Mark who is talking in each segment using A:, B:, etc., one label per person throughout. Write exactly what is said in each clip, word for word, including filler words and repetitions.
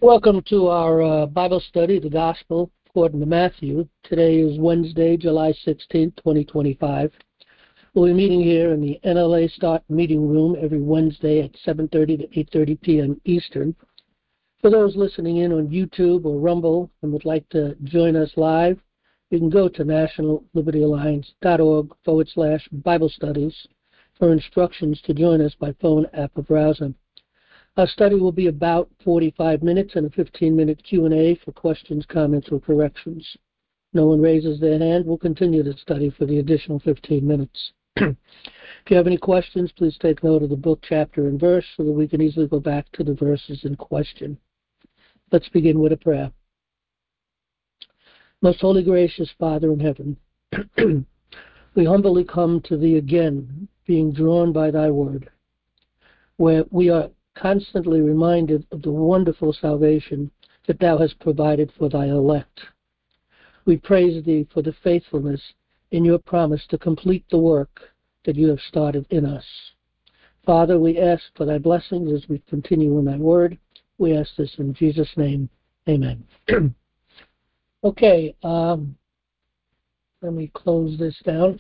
A: Welcome to our uh, Bible study, the Gospel according to Matthew. Today is Wednesday, July sixteenth, twenty twenty-five. We'll be meeting here in the N L A Start meeting room every Wednesday at seven thirty to eight thirty p.m. Eastern. For those listening in on YouTube or Rumble and would like to join us live, you can go to nationallibertyalliance.org forward slash Bible studies for instructions to join us by phone, app, or browser. Our study will be about forty-five minutes and a fifteen-minute Q and A for questions, comments, or corrections. No one raises their hand. We'll continue the study for the additional fifteen minutes. If you have any questions, please take note of the book, chapter, and verse so that we can easily go back to the verses in question. Let's begin with a prayer. Most holy, gracious Father in heaven, we humbly come to Thee again, being drawn by Thy word, where we are constantly reminded of the wonderful salvation that Thou hast provided for Thy elect. We praise Thee for the faithfulness in Your promise to complete the work that You have started in us. Father, we ask for Thy blessings as we continue in Thy word. We ask this in Jesus' name. Amen. Okay, um, let me close this down.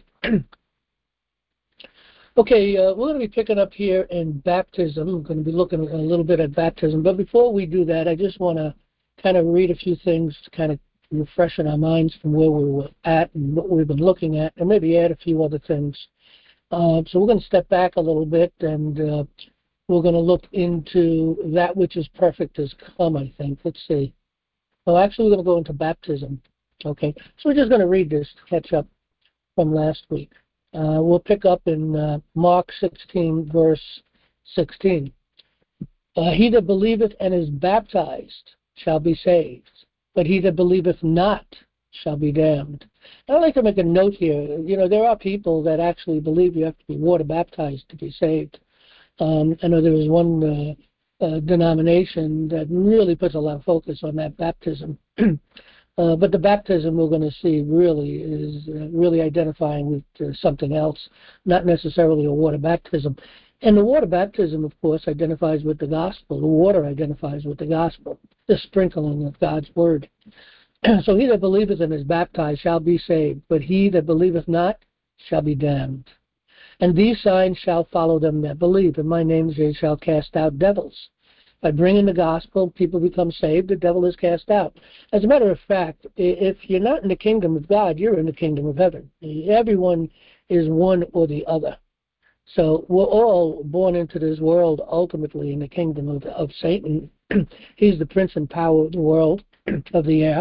A: Okay, uh, we're going to be picking up here in baptism. We're going to be looking a little bit at baptism. But before we do that, I just want to kind of read a few things to kind of refreshen our minds from where we were at and what we've been looking at, and maybe add a few other things. Uh, so we're going to step back a little bit, and uh, we're going to look into that which is perfect has come, I think. Let's see. Well, actually, we're going to go into baptism. Okay, so we're just going to read this to catch up from last week. Uh, we'll pick up in uh, Mark sixteen, verse sixteen. Uh, he that believeth and is baptized shall be saved, but he that believeth not shall be damned. I'd like to make a note here. You know, there are people that actually believe you have to be water baptized to be saved. Um, I know there was one uh, uh, denomination that really puts a lot of focus on that baptism. Uh, but the baptism we're going to see really is uh, really identifying with uh, something else, not necessarily a water baptism. And the water baptism, of course, identifies with the gospel. The water identifies with the gospel, the sprinkling of God's word. So he that believeth and is baptized shall be saved, but he that believeth not shall be damned. And these signs shall follow them that believe. In my name they shall cast out devils. By bringing the gospel, people become saved, the devil is cast out. As a matter of fact, if you're not in the kingdom of God, you're in the kingdom of heaven. Everyone is one or the other. So we're all born into this world ultimately in the kingdom of, of Satan. He's the prince and power of the world, of the air.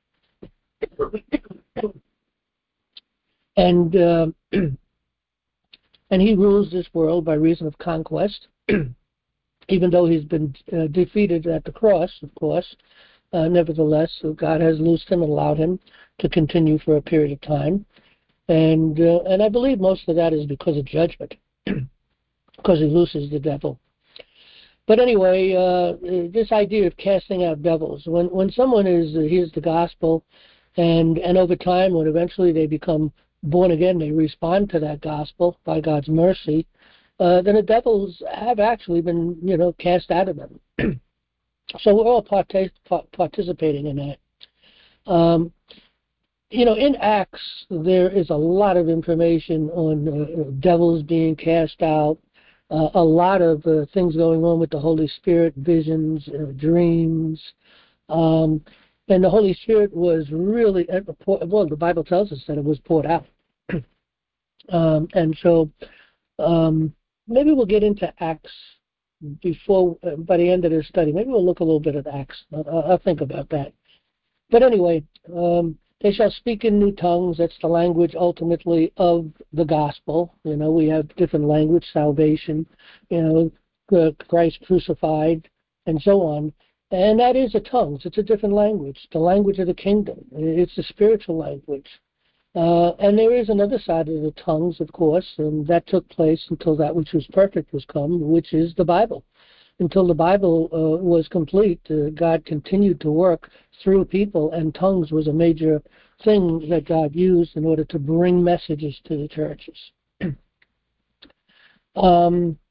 A: And, uh, and he rules this world by reason of conquest. Even though he's been uh, defeated at the cross, of course, uh, nevertheless, God has loosed him and allowed him to continue for a period of time. And uh, and I believe most of that is because of judgment, because he looses the devil. But anyway, uh, this idea of casting out devils, when, when someone is uh, hears the gospel, and, and over time, when eventually they become born again, they respond to that gospel by God's mercy, Uh, then the devils have actually been, you know, cast out of them. So we're all part- participating in that. Um, you know, in Acts, there is a lot of information on uh, devils being cast out, uh, a lot of uh, things going on with the Holy Spirit, visions, uh, dreams. Um, and the Holy Spirit was really, well, the Bible tells us that it was poured out. um, and so, um, Maybe we'll get into Acts before, uh, by the end of this study. Maybe we'll look a little bit at Acts. I'll, I'll think about that. But anyway, um, they shall speak in new tongues. That's the language ultimately of the gospel. You know, we have different language, salvation, you know, Christ crucified, and so on. And that is a tongue. It's a different language, the language of the kingdom. It's a spiritual language. Uh, and there is another side of the tongues, of course, and that took place until that which was perfect was come, which is the Bible. Until the Bible uh, was complete, uh, God continued to work through people, and tongues was a major thing that God used in order to bring messages to the churches. um,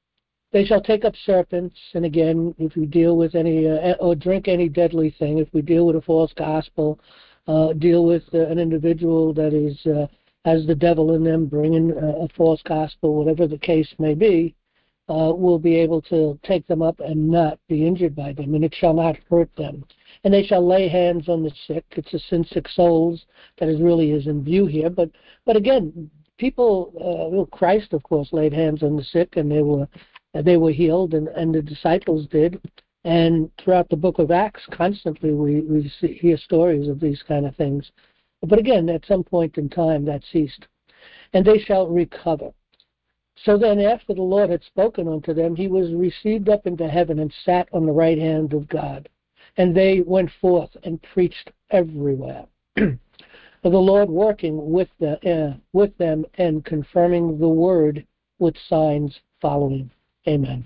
A: They shall take up serpents, and again, if we deal with any, uh, or drink any deadly thing, if we deal with a false gospel, uh, deal with uh, an individual that is uh, has the devil in them, bringing uh, a false gospel, whatever the case may be, uh, we'll be able to take them up and not be injured by them, and it shall not hurt them. And they shall lay hands on the sick. It's the sin sick souls that is really is in view here. But but again, people, uh, well, Christ, of course, laid hands on the sick, and they were they were healed, and, and the disciples did. And throughout the book of Acts, constantly we, we see, hear stories of these kind of things. But again, at some point in time, that ceased. And they shall recover. So then, after the Lord had spoken unto them, he was received up into heaven and sat on the right hand of God. And they went forth and preached everywhere. The Lord working with, the, uh, with them and confirming the word with signs following. Amen.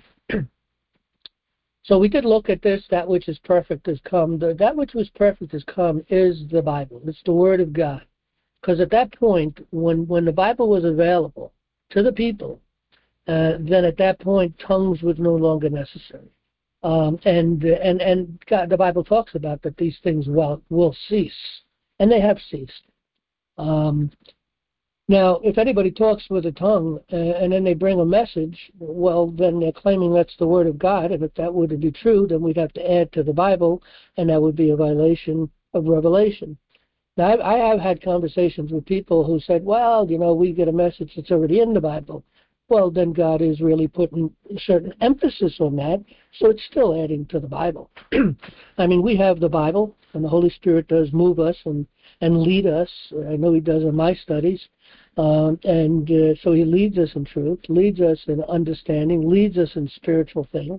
A: So we did look at this, that which is perfect has come. The, that which was perfect has come is the Bible. It's the Word of God. Because at that point, when, when the Bible was available to the people, uh, then at that point, tongues was no longer necessary. Um, and and, and God, the Bible talks about that these things will, will cease. And they have ceased. Um, Now, if anybody talks with a tongue uh, and then they bring a message, well, then they're claiming that's the Word of God, and if that were to be true, then we'd have to add to the Bible, and that would be a violation of Revelation. Now, I've, I have had conversations with people who said, well, you know, we get a message that's already in the Bible. Well, then God is really putting a certain emphasis on that, so it's still adding to the Bible. I mean, we have the Bible, and the Holy Spirit does move us and, and lead us. I know He does in my studies. Um, and uh, so He leads us in truth, leads us in understanding, leads us in spiritual things.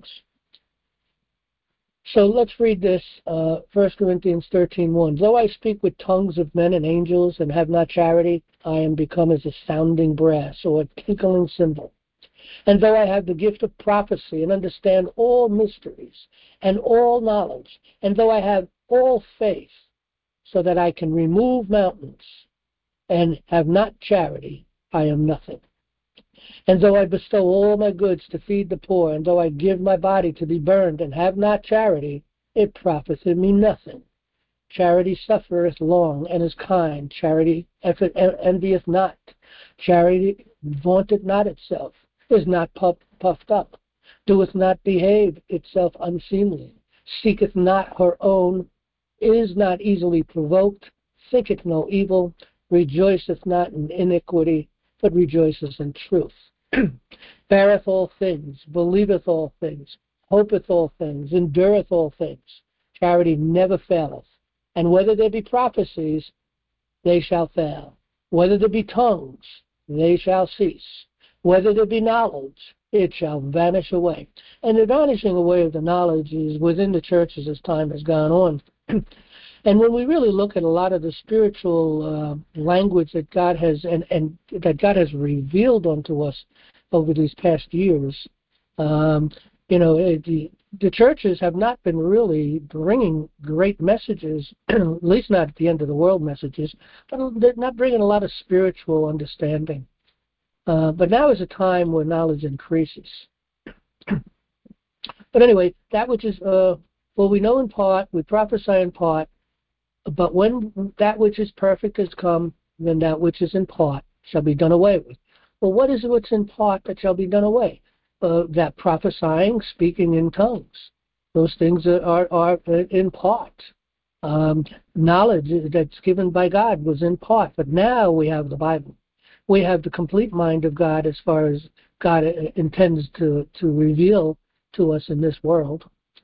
A: So let's read this, uh, First Corinthians thirteen one. Though I speak with tongues of men and angels and have not charity, I am become as a sounding brass or a tinkling cymbal. And though I have the gift of prophecy and understand all mysteries and all knowledge, and though I have all faith so that I can remove mountains, and have not charity, I am nothing. And though I bestow all my goods to feed the poor, and though I give my body to be burned, and have not charity, it profiteth me nothing. Charity suffereth long, and is kind. Charity envieth not. Charity vaunteth not itself, is not puff, puffed up, doeth not behave itself unseemly, seeketh not her own, is not easily provoked, thinketh no evil, rejoiceth not in iniquity, but rejoiceth in truth. Beareth all things, believeth all things, hopeth all things, endureth all things. Charity never faileth. And whether there be prophecies, they shall fail. Whether there be tongues, they shall cease. Whether there be knowledge, it shall vanish away. And the vanishing away of the knowledge is within the churches as time has gone on. And when we really look at a lot of the spiritual uh, language that God has and, and that God has revealed unto us over these past years, um, you know, the, the churches have not been really bringing great messages, at least not at the end of the world messages, but they're not bringing a lot of spiritual understanding. Uh, but now is a time where knowledge increases. But anyway, that which is, uh, well, we know in part, we prophesy in part, but when that which is perfect has come, then that which is in part shall be done away with. Well, what is it what's in part that shall be done away? Uh, that prophesying, speaking in tongues. Those things are, are, are in part. Um, knowledge that's given by God was in part, but now we have the Bible. We have the complete mind of God as far as God intends to, to reveal to us in this world.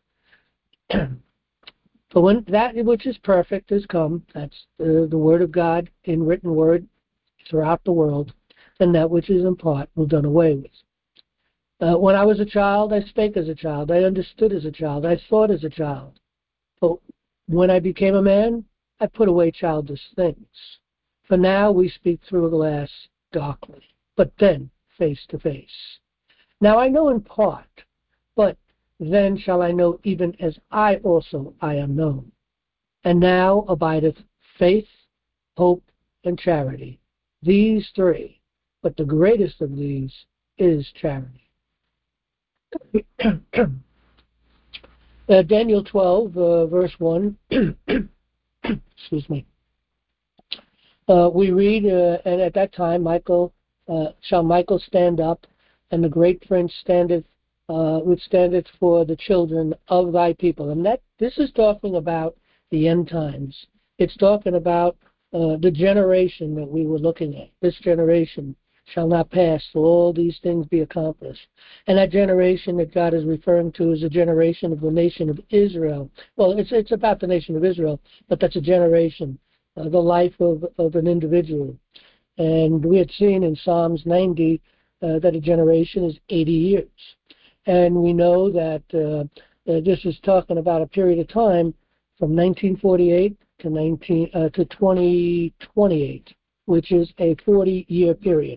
A: But when that which is perfect has come, that's the, the Word of God in written word throughout the world, then that which is in part will done away with. Uh, when I was a child, I spake as a child. I understood as a child. I thought as a child. But when I became a man, I put away childish things. For now we speak through a glass darkly, but then face to face. Now I know in part, but then shall I know even as I also I am known. And now abideth faith, hope, and charity. These three, but the greatest of these is charity. uh, Daniel twelve, uh, verse one, excuse me, uh, we read, uh, and at that time Michael, uh, shall Michael stand up, and the great prince standeth, uh, which standeth for the children of thy people. And that this is talking about the end times. It's talking about uh, the generation that we were looking at. This generation shall not pass till all these things be accomplished. And that generation that God is referring to is a generation of the nation of Israel. Well, it's it's about the nation of Israel, but that's a generation, uh, the life of, of an individual. And we had seen in Psalms ninety uh, that a generation is eighty years. And we know that uh, uh, this is talking about a period of time from nineteen forty-eight to nineteen uh, to twenty twenty-eight, which is a forty-year period.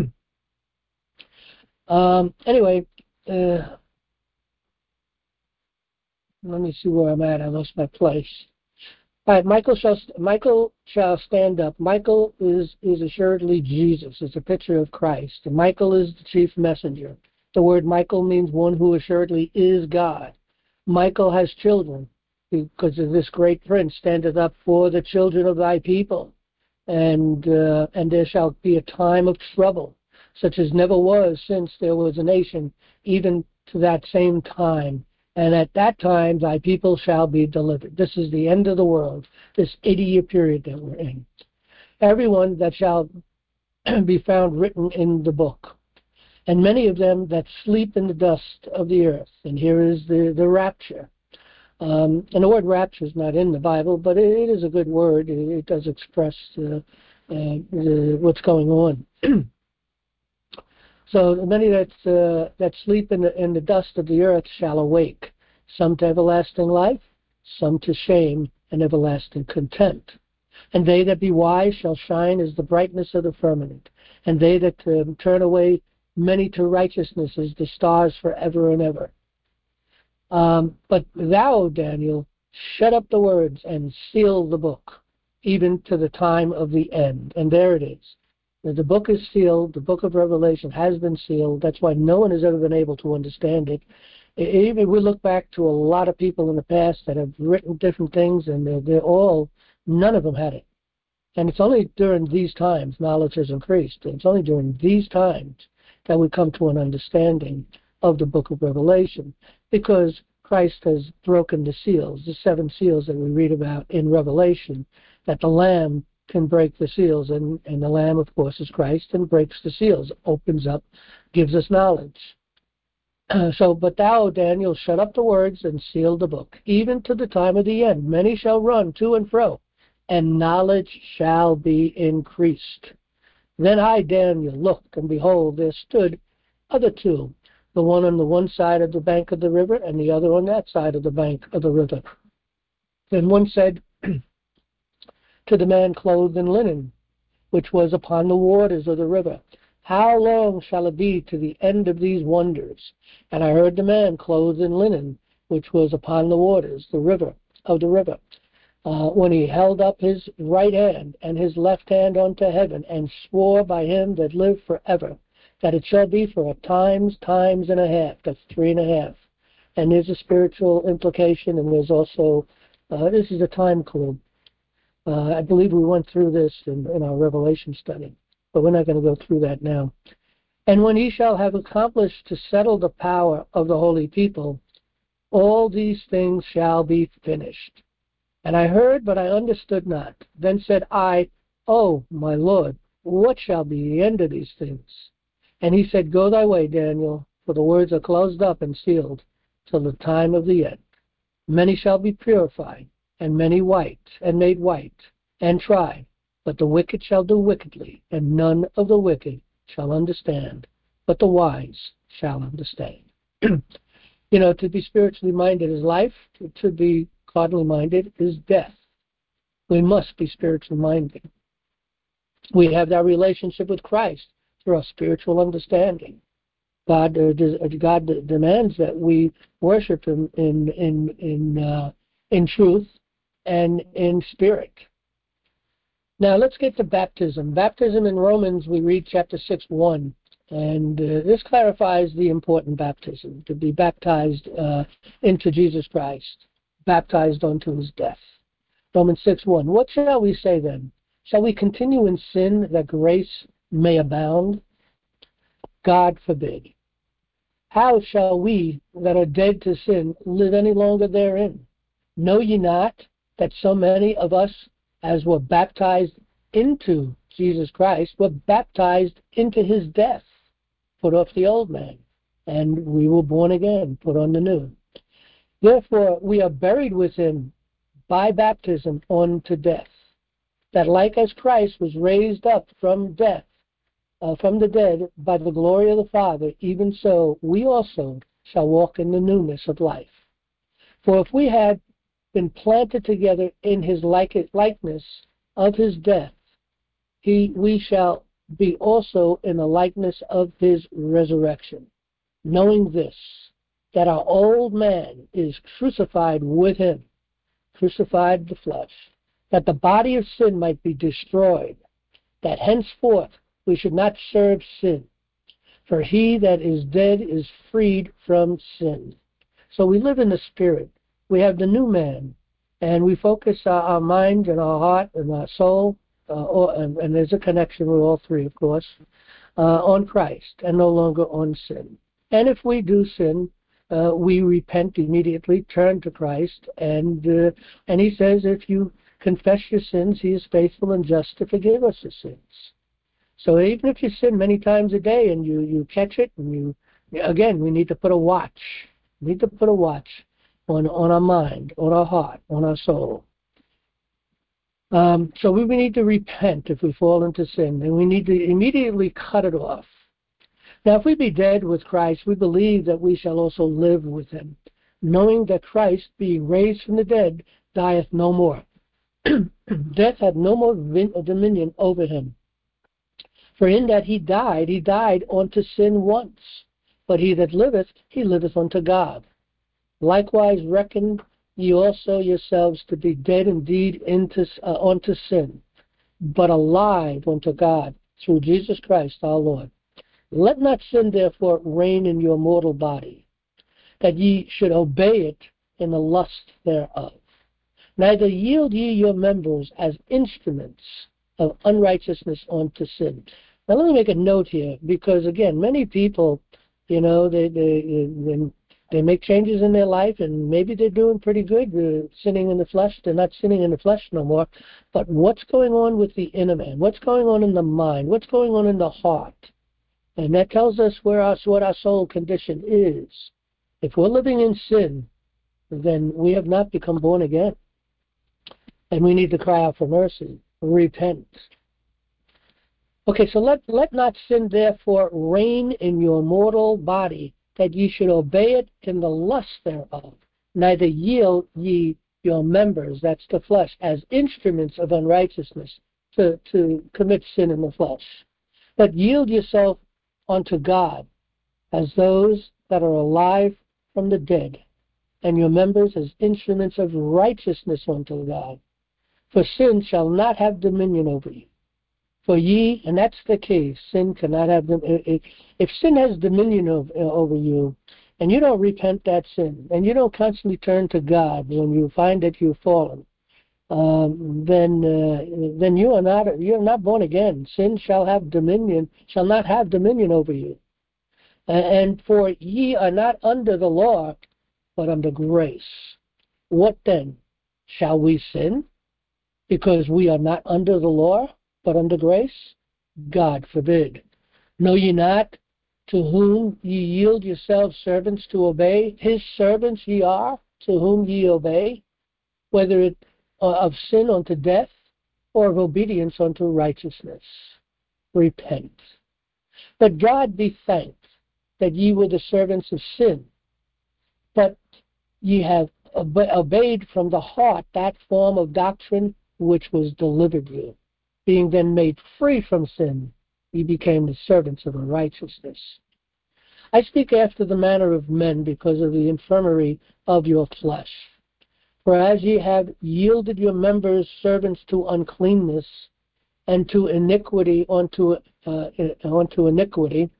A: um, anyway, uh, let me see where I'm at. I lost my place. All right, Michael shall Michael shall stand up. Michael is is assuredly Jesus. It's a picture of Christ. And Michael is the chief messenger. The word Michael means one who assuredly is God. Michael has children because of this great prince standeth up for the children of thy people. And uh, and there shall be a time of trouble, such as never was since there was a nation, even to that same time. And at that time thy people shall be delivered. This is the end of the world, this eighty-year period that we're in. Everyone that shall be found written in the book, and many of them that sleep in the dust of the earth. And here is the, the rapture. Um, and the word rapture is not in the Bible, but it, it is a good word. It, it does express uh, uh, the, what's going on. So many that uh, that sleep in the, in the dust of the earth shall awake, some to everlasting life, some to shame and everlasting contempt. And they that be wise shall shine as the brightness of the firmament, and they that um, turn away many to righteousness as the stars forever and ever. Um, but thou, Daniel, shut up the words and seal the book, even to the time of the end. And there it is. The book is sealed. The book of Revelation has been sealed. That's why no one has ever been able to understand it. Even we look back to a lot of people in the past that have written different things, and they're, they're all, none of them had it. And it's only during these times knowledge has increased. It's only during these times that we come to an understanding of the book of Revelation, because Christ has broken the seals, the seven seals that we read about in Revelation, that the Lamb can break the seals, and, and the Lamb, of course, is Christ, and breaks the seals, opens up, gives us knowledge. Uh, so, but thou, Daniel, shut up the words and seal the book, even to the time of the end. Many shall run to and fro, and knowledge shall be increased. Then I, Daniel, looked, and behold, there stood other two, the one on the one side of the bank of the river, and the other on that side of the bank of the river. Then one said to the man clothed in linen, which was upon the waters of the river, how long shall it be to the end of these wonders? And I heard the man clothed in linen, which was upon the waters, the river of the river, uh, when he held up his right hand and his left hand unto heaven, and swore by him that lived forever, that it shall be for a times, times and a half. That's three and a half. And there's a spiritual implication, and there's also, uh, this is a time clue. Uh, I believe we went through this in, in our Revelation study, but we're not going to go through that now. And when he shall have accomplished to settle the power of the holy people, all these things shall be finished. And I heard, but I understood not. Then said I, O my Lord, what shall be the end of these things? And he said, go thy way, Daniel, for the words are closed up and sealed till the time of the end. Many shall be purified, and many white, and made white, and tried. But the wicked shall do wickedly, and none of the wicked shall understand, but the wise shall understand. You know, to be spiritually minded is life. To, to be carnally minded is death. We must be spiritually minded. We have that relationship with Christ through our spiritual understanding. God, uh, God demands that we worship Him in in in uh, in truth and in spirit. Now let's get to baptism. Baptism in Romans, we read chapter six, one. And uh, this clarifies the important baptism, to be baptized uh, into Jesus Christ, baptized unto his death. Romans six one. What shall we say then? Shall we continue in sin that grace may abound? God forbid. How shall we that are dead to sin live any longer therein? Know ye not that so many of us as were baptized into Jesus Christ were baptized into his death? Put off the old man, and we were born again, put on the new. Therefore we are buried with him by baptism unto death, that like as Christ was raised up from death, uh, from the dead by the glory of the Father, even so we also shall walk in the newness of life. For if we had been planted together in his likeness of his death, he we shall be also in the likeness of his resurrection, knowing this, that our old man is crucified with him, crucified the flesh, that the body of sin might be destroyed, that henceforth we should not serve sin. For he that is dead is freed from sin. So we live in the Spirit. We have the new man, and we focus our, our mind and our heart and our soul, uh, or, and, and there's a connection with all three, of course, uh, on Christ and no longer on sin. And if we do sin, uh, we repent immediately, turn to Christ, and uh, and he says if you confess your sins, he is faithful and just to forgive us the sins. So even if you sin many times a day and you, you catch it, and you, again, we need to put a watch. We need to put a watch on, on our mind, on our heart, on our soul. Um, so we, we need to repent if we fall into sin, and we need to immediately cut it off. Now, if we be dead with Christ, we believe that we shall also live with him, knowing that Christ, being raised from the dead, dieth no more. Death had no more dominion over him. For in that he died, he died unto sin once. But he that liveth, he liveth unto God. Likewise reckon ye also yourselves to be dead indeed into, uh, unto sin, but alive unto God through Jesus Christ our Lord. Let not sin therefore reign in your mortal body, that ye should obey it in the lust thereof. Neither yield ye your members as instruments of unrighteousness unto sin. Now let me make a note here, because again, many people, you know, they they they, they make changes in their life, and maybe they're doing pretty good, uh, sinning in the flesh. They're not sinning in the flesh no more. But what's going on with the inner man? What's going on in the mind? What's going on in the heart? And that tells us where our, what our soul condition is. If we're living in sin, then we have not become born again. And we need to cry out for mercy, repent. Okay, so let, let not sin therefore reign in your mortal body, that ye should obey it in the lust thereof. Neither yield ye your members, that's the flesh, as instruments of unrighteousness to, to commit sin in the flesh. But yield yourself unto God as those that are alive from the dead, and your members as instruments of righteousness unto God. For sin shall not have dominion over you. For ye, and that's the case, sin cannot have dominion. If, if sin has dominion over, over you, and you don't repent that sin, and you don't constantly turn to God when you find that you've fallen, um, then uh, then you are not you are not born again. Sin shall have dominion, shall not have dominion over you. And, and for ye are not under the law, but under grace. What then? Shall we sin because we are not under the law, but under grace? God forbid. Know ye not to whom ye yield yourselves servants to obey? His servants ye are, to whom ye obey, whether it uh, of sin unto death, or of obedience unto righteousness. Repent. But God be thanked that ye were the servants of sin, but ye have obeyed from the heart that form of doctrine which was delivered you. Being then made free from sin, ye became the servants of righteousness. I speak after the manner of men because of the infirmity of your flesh. For as ye have yielded your members servants to uncleanness, and to iniquity unto, uh, unto iniquity,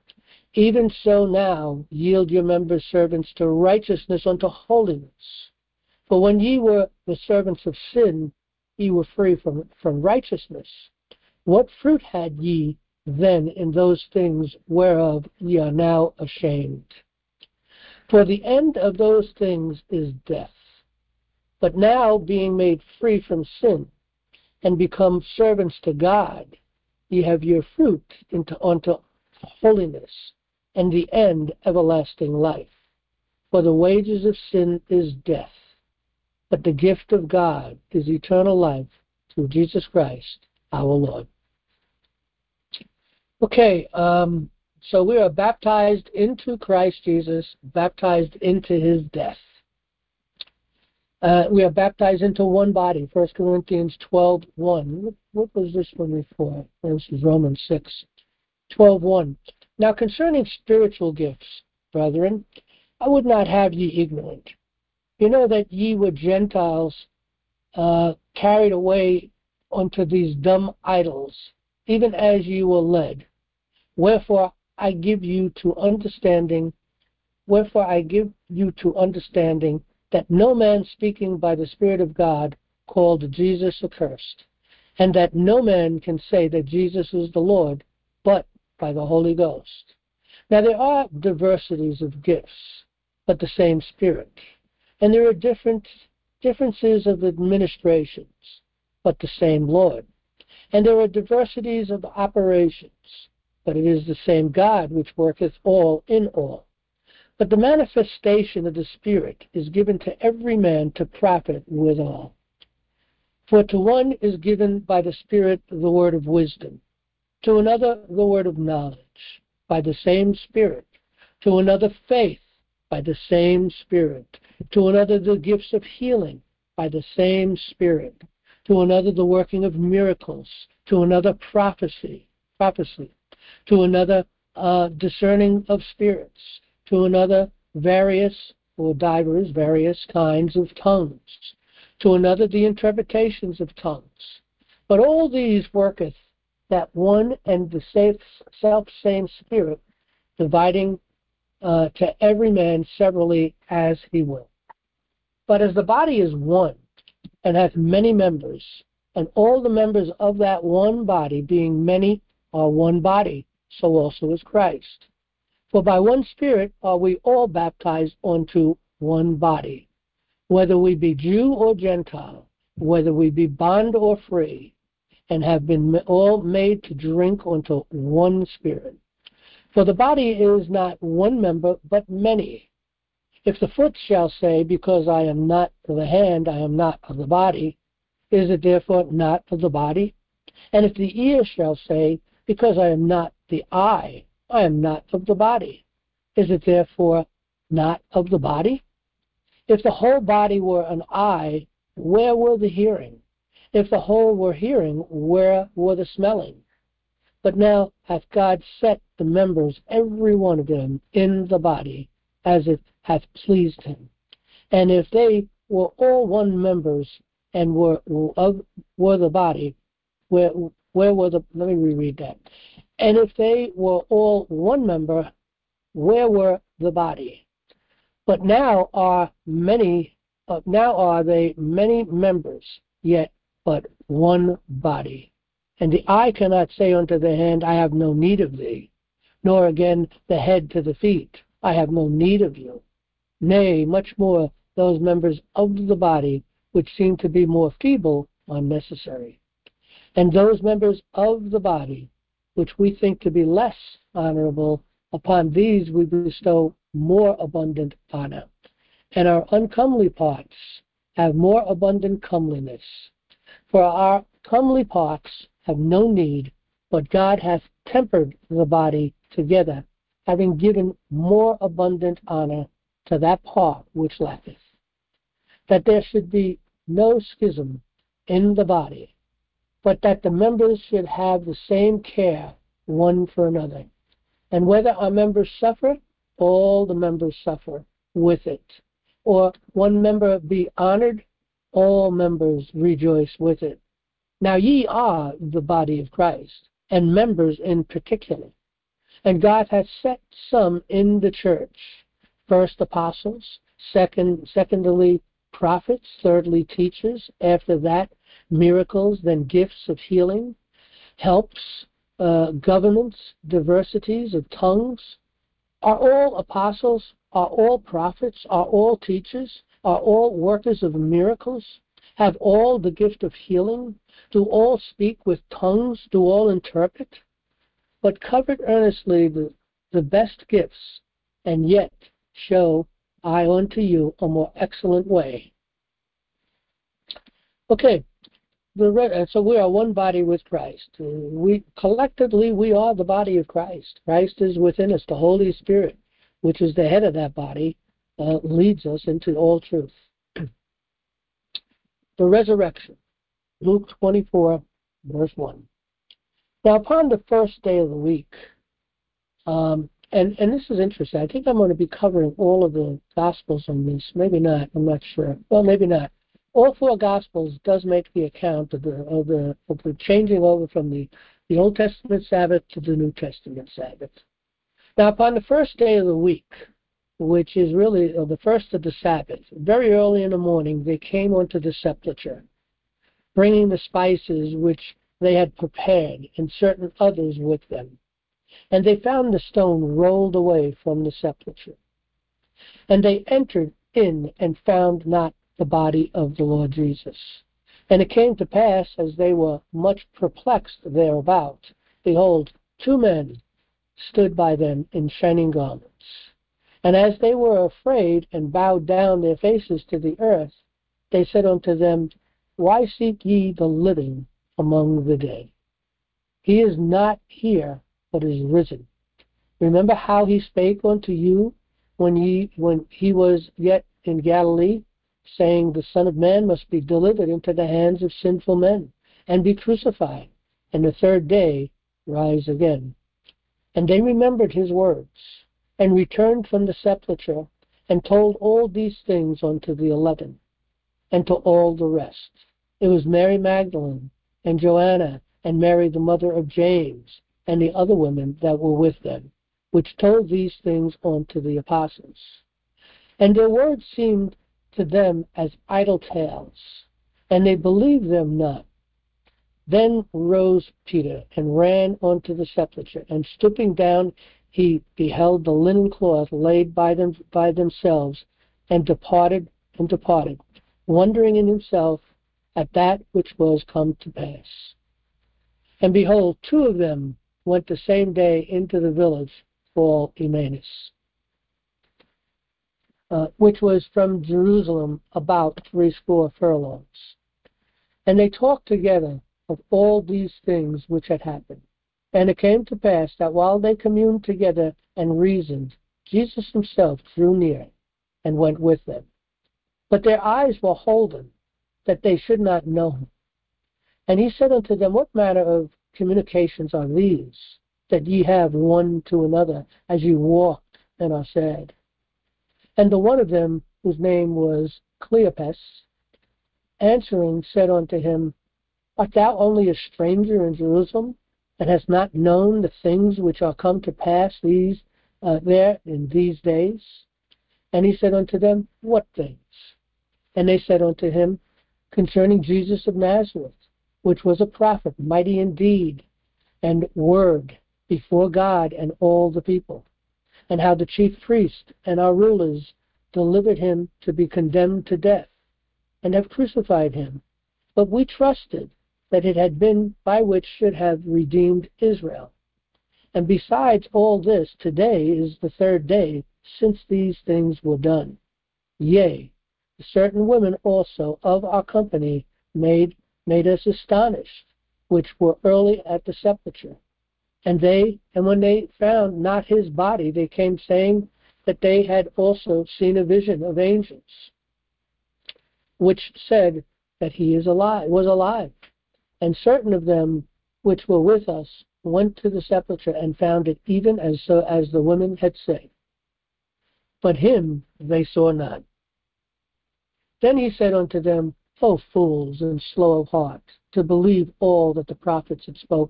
A: Even so now yield your members servants to righteousness unto holiness. For when ye were the servants of sin, ye were free from, from righteousness. What fruit had ye then in those things whereof ye are now ashamed? For the end of those things is death. But now, being made free from sin, and become servants to God, ye have your fruit into, unto holiness, and the end everlasting life. For the wages of sin is death, but the gift of God is eternal life through Jesus Christ our Lord. Okay, um, so we are baptized into Christ Jesus, baptized into his death. Uh, we are baptized into one body, First Corinthians twelve one. What was this one before? This is Romans six, twelve one. Now concerning spiritual gifts, brethren, I would not have ye ignorant. You know that ye were Gentiles, uh, carried away unto these dumb idols, even as ye were led. Wherefore I give you to understanding, wherefore I give you to understanding that no man speaking by the Spirit of God called Jesus accursed, and that no man can say that Jesus is the Lord, but by the Holy Ghost. Now there are diversities of gifts, but the same Spirit. And there are different differences of administrations, but the same Lord. And there are diversities of operations, but it is the same God which worketh all in all. But the manifestation of the Spirit is given to every man to profit withal. For to one is given by the Spirit the word of wisdom, to another the word of knowledge, by the same Spirit, to another faith, by the same Spirit, to another the gifts of healing, by the same Spirit, to another the working of miracles, to another prophecy, prophecy, to another uh, discerning of spirits, to another various or divers, various kinds of tongues, to another the interpretations of tongues. But all these worketh that one and the self-same Spirit, dividing uh, to every man severally as he will. But as the body is one, and hath many members, and all the members of that one body, being many, are one body, so also is Christ. For by one Spirit are we all baptized unto one body, whether we be Jew or Gentile, whether we be bond or free, and have been all made to drink unto one Spirit. For the body is not one member, but many. If the foot shall say, because I am not of the hand, I am not of the body, is it therefore not of the body? And if the ear shall say, because I am not the eye, I am not of the body, is it therefore not of the body? If the whole body were an eye, where were the hearing? If the whole were hearing, where were the smelling? But now hath God set the members, every one of them, in the body, as it hath pleased him. And if they were all one members, and were of were the body, where where were the let me reread that. And if they were all one member, where were the body? But now are many uh, now are they many members, yet but one body. And the eye cannot say unto the hand, I have no need of thee, nor again the head to the feet, I have no need of you. Nay, much more those members of the body which seem to be more feeble are necessary. And those members of the body which we think to be less honorable, upon these we bestow more abundant honor. And our uncomely parts have more abundant comeliness. For our comely parts have no need, but God hath tempered the body together, having given more abundant honor to that part which lacketh, that there should be no schism in the body, but that the members should have the same care one for another. And whether our members suffer, all the members suffer with it. Or one member be honored, all members rejoice with it. Now ye are the body of Christ, and members in particular. And God hath set some in the church, first apostles, second, secondly prophets, thirdly teachers, after that miracles, then gifts of healing, helps, uh, governments, diversities of tongues. Are all apostles? Are all prophets? Are all teachers? Are all workers of miracles? Have all the gift of healing? Do all speak with tongues? Do all interpret? But covet earnestly the, the best gifts, and yet show I unto you a more excellent way. Okay, the, so we are one body with Christ. We collectively we are the body of Christ. Christ is within us. The Holy Spirit, which is the head of that body, uh, leads us into all truth. The resurrection, Luke twenty-four, verse one. Now, upon the first day of the week, um, and and this is interesting. I think I'm going to be covering all of the Gospels on this. Maybe not. I'm not sure. Well, maybe not. All four Gospels does make the account of the of the of the changing over from the, the Old Testament Sabbath to the New Testament Sabbath. Now, upon the first day of the week, which is really uh, the first of the Sabbath, very early in the morning, they came onto the sepulchre, bringing the spices which they had prepared, and certain others with them. And they found the stone rolled away from the sepulchre. And they entered in and found not the body of the Lord Jesus. And it came to pass, as they were much perplexed thereabout, behold, two men stood by them in shining garments. And as they were afraid and bowed down their faces to the earth, they said unto them, Why seek ye the living among the dead? He is not here, but is risen. Remember how he spake unto you when ye when he was yet in Galilee, saying, The Son of Man must be delivered into the hands of sinful men, and be crucified, and the third day rise again. And they remembered his words, and returned from the sepulchre, and told all these things unto the eleven, and to all the rest. It was Mary Magdalene, and Joanna, and Mary the mother of James, and the other women that were with them, which told these things unto the apostles. And their words seemed to them as idle tales, and they believed them not. Then rose Peter, and ran unto the sepulchre, and stooping down, he beheld the linen cloth laid by them by themselves, and departed, and departed, wondering in himself at that which was come to pass. And behold, two of them went the same day into the village called Emmaus, uh, which was from Jerusalem about threescore furlongs. And they talked together of all these things which had happened. And it came to pass that while they communed together and reasoned, Jesus himself drew near and went with them. But their eyes were holden, that they should not know him. And he said unto them, What manner of communications are these, that ye have one to another, as ye walk and are sad? And the one of them, whose name was Cleopas, answering said unto him, Art thou only a stranger in Jerusalem, and hast not known the things which are come to pass these uh, there in these days? And he said unto them, What things? And they said unto him, Concerning Jesus of Nazareth, which was a prophet, mighty in deed and word before God and all the people, and how the chief priests and our rulers delivered him to be condemned to death, and have crucified him. But we trusted that it had been by which should have redeemed Israel. And besides all this, today is the third day since these things were done. Yea, certain women also of our company made made us astonished, which were early at the sepulchre. And they, and when they found not his body, they came saying that they had also seen a vision of angels, which said that he is alive, was alive. And certain of them which were with us went to the sepulchre and found it even as so as the women had said. But him they saw not. Then he said unto them, O fools and slow of heart, to believe all that the prophets had spoken.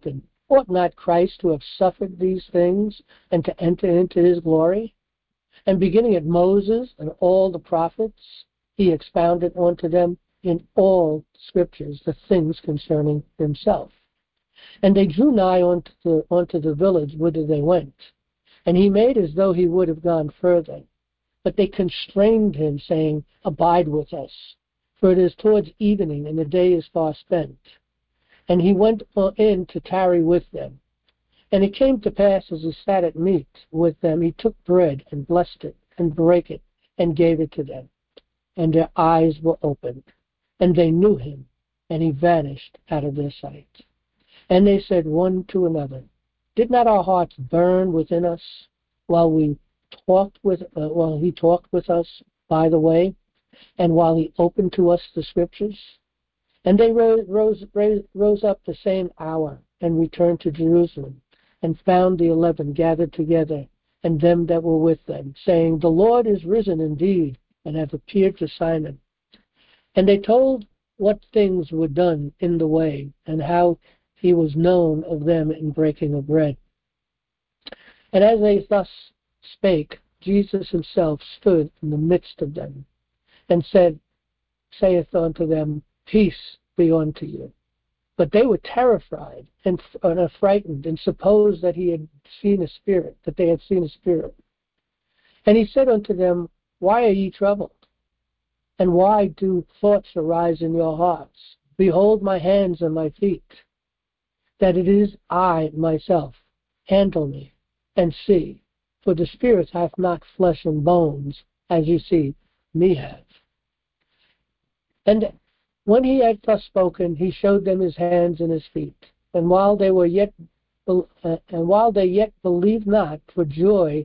A: Ought not Christ to have suffered these things and to enter into his glory? And beginning at Moses and all the prophets, he expounded unto them in all scriptures the things concerning himself. And they drew nigh unto the, unto the village whither they went. And he made as though he would have gone further. But they constrained him, saying, Abide with us, for it is towards evening, and the day is far spent. And he went in to tarry with them. And it came to pass, as he sat at meat with them, he took bread, and blessed it, and brake it, and gave it to them. And their eyes were opened, and they knew him, and he vanished out of their sight. And they said one to another, Did not our hearts burn within us while we talked with, uh, while he talked with us by the way, and while he opened to us the scriptures? And they rose, rose, rose, rose up the same hour, and returned to Jerusalem, and found the eleven gathered together, and them that were with them, saying, The Lord is risen indeed, and hath appeared to Simon. And they told what things were done in the way, and how he was known of them in breaking of bread. And as they thus spake, Jesus himself stood in the midst of them, and said, saith unto them, Peace be unto you. But they were terrified and, and frightened, and supposed that he had seen a spirit, that they had seen a spirit. And he said unto them, Why are ye troubled? And why do thoughts arise in your hearts? Behold my hands and my feet, that it is I myself. Handle me, and see, for the spirit hath not flesh and bones, as you see me have. And when he had thus spoken, he showed them his hands and his feet. And while they were yet, uh, and while they yet believed not for joy,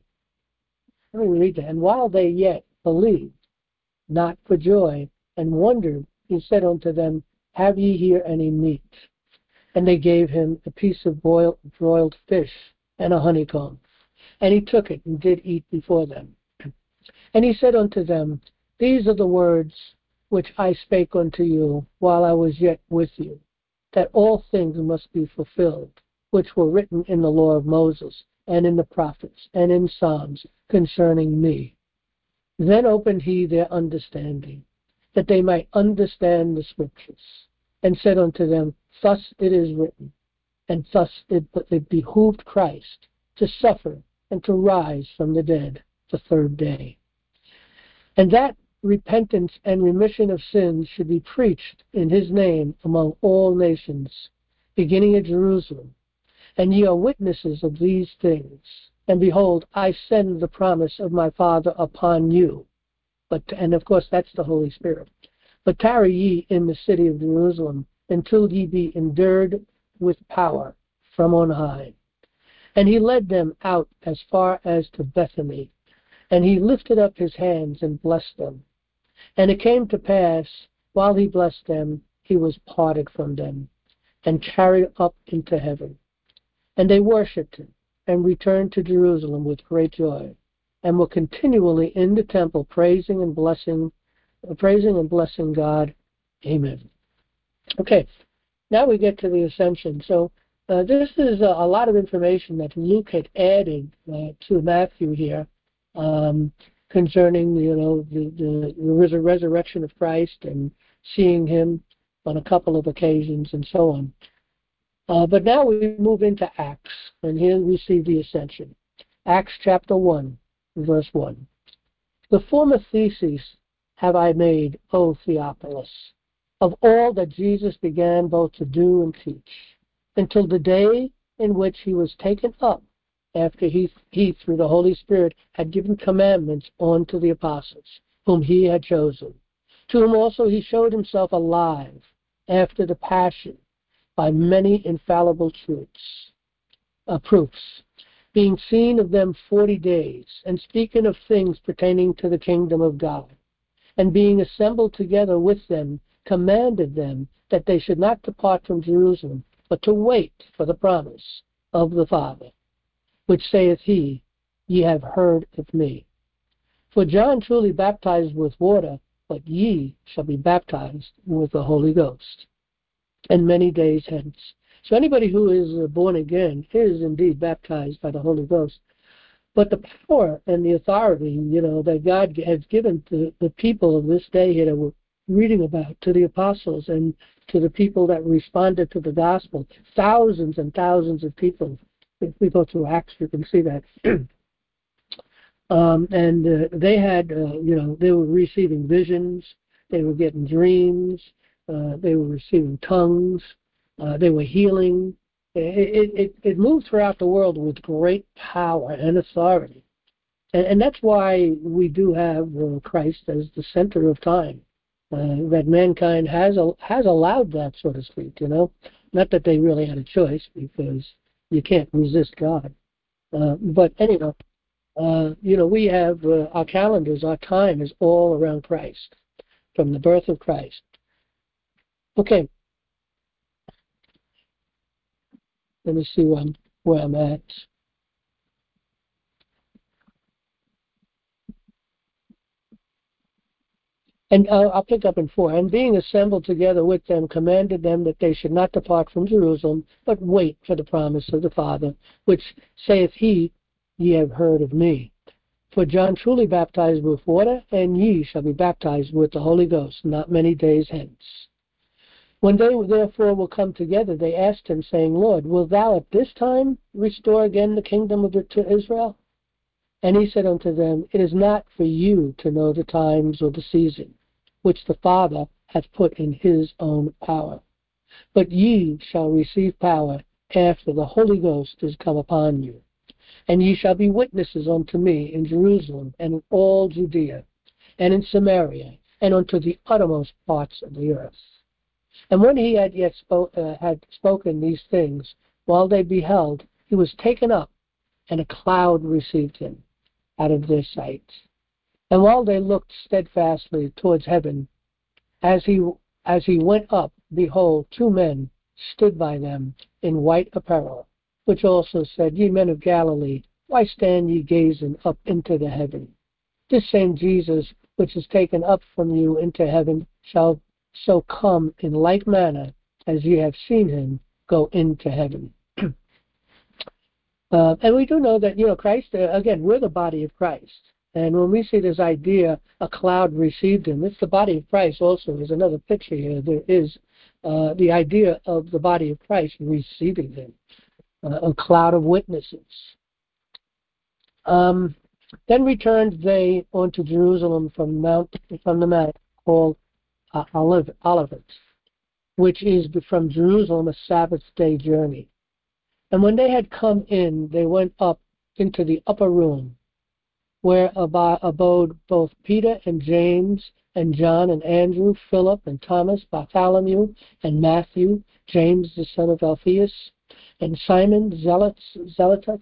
A: let me read that. And while they yet believed not for joy, and wondered, he said unto them, Have ye here any meat? And they gave him a piece of boiled, broiled fish and a honeycomb. And he took it and did eat before them. And he said unto them, These are the words which I spake unto you while I was yet with you, that all things must be fulfilled, which were written in the law of Moses, and in the prophets, and in Psalms, concerning me. Then opened he their understanding, that they might understand the scriptures, and said unto them, Thus it is written, and thus it, it behooved Christ to suffer and to rise from the dead the third day. And that repentance and remission of sins should be preached in his name among all nations, beginning at Jerusalem. And ye are witnesses of these things. And behold, I send the promise of my Father upon you. But, and of course, that's the Holy Spirit. But tarry ye in the city of Jerusalem until ye be endued with power from on high. And he led them out as far as to Bethany. And he lifted up his hands and blessed them. And it came to pass, while he blessed them, he was parted from them, and carried up into heaven. And they worshipped him, and returned to Jerusalem with great joy, and were continually in the temple praising and blessing, praising and blessing God. Amen. Okay, now we get to the ascension. So uh, this is a, a lot of information that Luke had added uh, to Matthew here. Um, concerning, you know, the, the, the resurrection of Christ and seeing him on a couple of occasions and so on. Uh, but now we move into Acts, and here we see the ascension. Acts chapter one, verse one. The former theses have I made, O Theophilus, of all that Jesus began both to do and teach, until the day in which he was taken up, after he, he, through the Holy Spirit, had given commandments unto the apostles, whom he had chosen, to whom also he showed himself alive, after the passion, by many infallible truths, uh, proofs, being seen of them forty days, and speaking of things pertaining to the kingdom of God, and being assembled together with them, commanded them that they should not depart from Jerusalem, but to wait for the promise of the Father, which saith he, Ye have heard of me. For John truly baptized with water, but ye shall be baptized with the Holy Ghost. And many days hence, So anybody who is uh, born again is indeed baptized by the Holy Ghost. But the power and the authority, you know, that God has given to the people of this day here that we're reading about, to the apostles and to the people that responded to the gospel, thousands and thousands of people. If we go through Acts, you can see that. um, and uh, they had, uh, you know, they were receiving visions, they were getting dreams, uh, they were receiving tongues, uh, they were healing. It, it, it moved throughout the world with great power and authority. And, and that's why we do have uh, Christ as the center of time. Uh, that mankind has a, has allowed that, so to speak, you know. Not that they really had a choice, because you can't resist God. Uh, but anyway, uh, you know, we have uh, our calendars, our time is all around Christ, from the birth of Christ. Okay. Let me see where I'm, where I'm at. And uh, I'll pick up in four. And being assembled together with them, commanded them that they should not depart from Jerusalem, but wait for the promise of the Father, which saith he, Ye have heard of me. For John truly baptized with water, and ye shall be baptized with the Holy Ghost not many days hence. When they therefore will come together, they asked him, saying, Lord, wilt thou at this time restore again the kingdom of it to Israel? And he said unto them, It is not for you to know the times or the season, which the Father hath put in his own power. But ye shall receive power after the Holy Ghost is come upon you. And ye shall be witnesses unto me in Jerusalem, and in all Judea, and in Samaria, and unto the uttermost parts of the earth. And when he had yet spoke, uh, had spoken these things, while they beheld, he was taken up, and a cloud received him out of their sight. And while they looked steadfastly towards heaven, as he as he went up, behold, two men stood by them in white apparel, which also said, Ye men of Galilee, why stand ye gazing up into the heaven? This same Jesus, which is taken up from you into heaven, shall so come in like manner as ye have seen him go into heaven. Uh, and we do know that, you know, Christ, uh, again, we're the body of Christ. And when we see this idea, a cloud received him, it's the body of Christ also. There's another picture here. There is uh, the idea of the body of Christ receiving him, uh, a cloud of witnesses. Um, then returned they unto Jerusalem from Mount from the mount called uh, Olivet, which is from Jerusalem a Sabbath day journey. And when they had come in, they went up into the upper room, where abode both Peter and James and John and Andrew, Philip and Thomas, Bartholomew and Matthew, James the son of Alphaeus, and Simon Zelotes,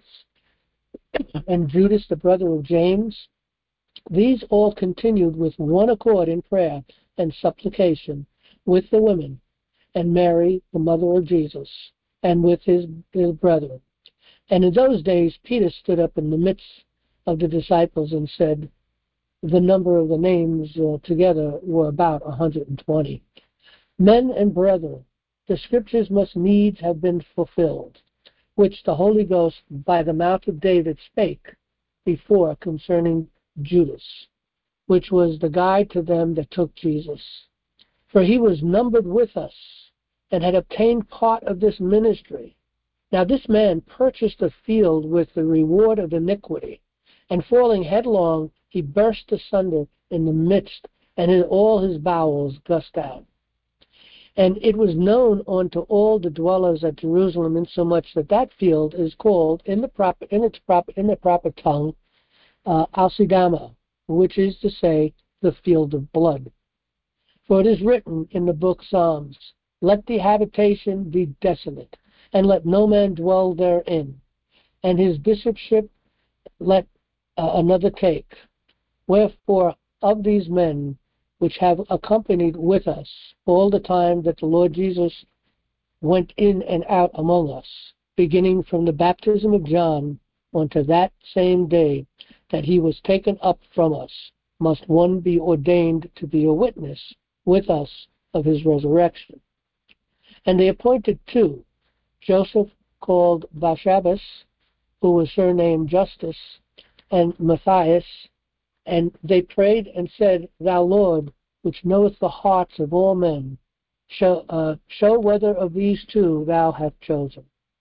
A: and Judas the brother of James. These all continued with one accord in prayer and supplication with the women, and Mary, the mother of Jesus, and with his, his brethren. And in those days Peter stood up in the midst of the disciples and said, the number of the names uh, together were about one hundred twenty. Men and brethren, the scriptures must needs have been fulfilled, which the Holy Ghost by the mouth of David spake before concerning Judas, which was the guide to them that took Jesus. For he was numbered with us, and had obtained part of this ministry. Now this man purchased a field with the reward of iniquity, and falling headlong, he burst asunder in the midst, and in all his bowels gushed out. And it was known unto all the dwellers at Jerusalem, insomuch that that field is called in the proper in its proper in the proper tongue uh, Alcidama, which is to say, the field of blood. For it is written in the book Psalms, Let the habitation be desolate, and let no man dwell therein, and his bishopship let uh, another take. Wherefore of these men which have accompanied with us all the time that the Lord Jesus went in and out among us, beginning from the baptism of John unto that same day that he was taken up from us, must one be ordained to be a witness with us of his resurrection. And they appointed two, Joseph called Barshabbas, who was surnamed Justus, and Matthias, and they prayed and said, Thou Lord, which knowest the hearts of all men, show, uh, show whether of these two thou hast chosen,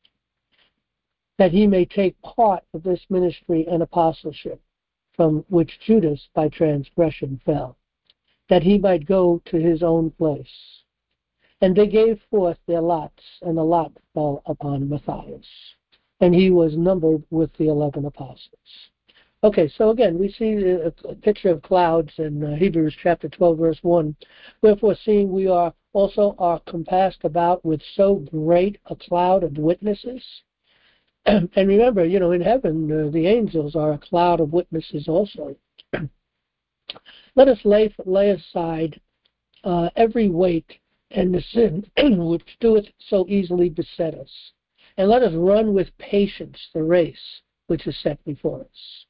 A: that he may take part of this ministry and apostleship, from which Judas by transgression fell, that he might go to his own place. And they gave forth their lots, and the lot fell upon Matthias, and he was numbered with the eleven apostles. Okay, so again, we see a, a picture of clouds in uh, Hebrews chapter twelve, verse one. Wherefore, seeing we are also are compassed about with so great a cloud of witnesses. And remember, you know, in heaven, uh, the angels are a cloud of witnesses also. Let us lay, lay aside uh, every weight and the sin which doeth so easily beset us, and let us run with patience the race which is set before us.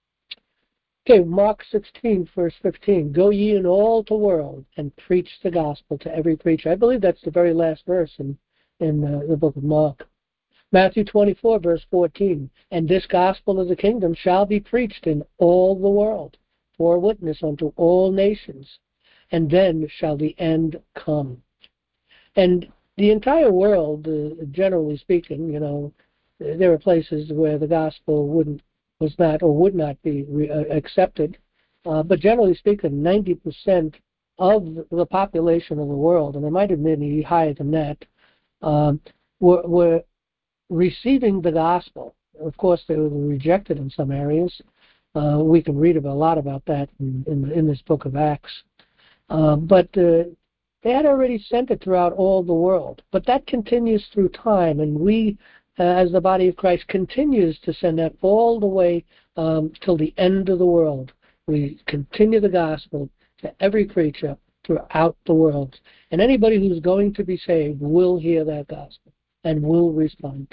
A: Okay, Mark sixteen, verse fifteen. Go ye in all the world and preach the gospel to every creature. I believe that's the very last verse in, in uh, the book of Mark. Matthew twenty-four, verse fourteen. And this gospel of the kingdom shall be preached in all the world for a witness unto all nations, and then shall the end come. And the entire world, uh, generally speaking, you know, there are places where the gospel wouldn't, was not, or would not be re- uh, accepted. Uh, but generally speaking, ninety percent of the population of the world, and it might have been higher than that, um, were, were receiving the gospel. Of course, they were rejected in some areas. Uh, we can read about, a lot about that in, in, in this book of Acts. Uh, but uh, they had already sent it throughout all the world. But that continues through time, and we, uh, as the body of Christ, continues to send that all the way um, till the end of the world. We continue the gospel to every creature throughout the world. And anybody who's going to be saved will hear that gospel and will respond.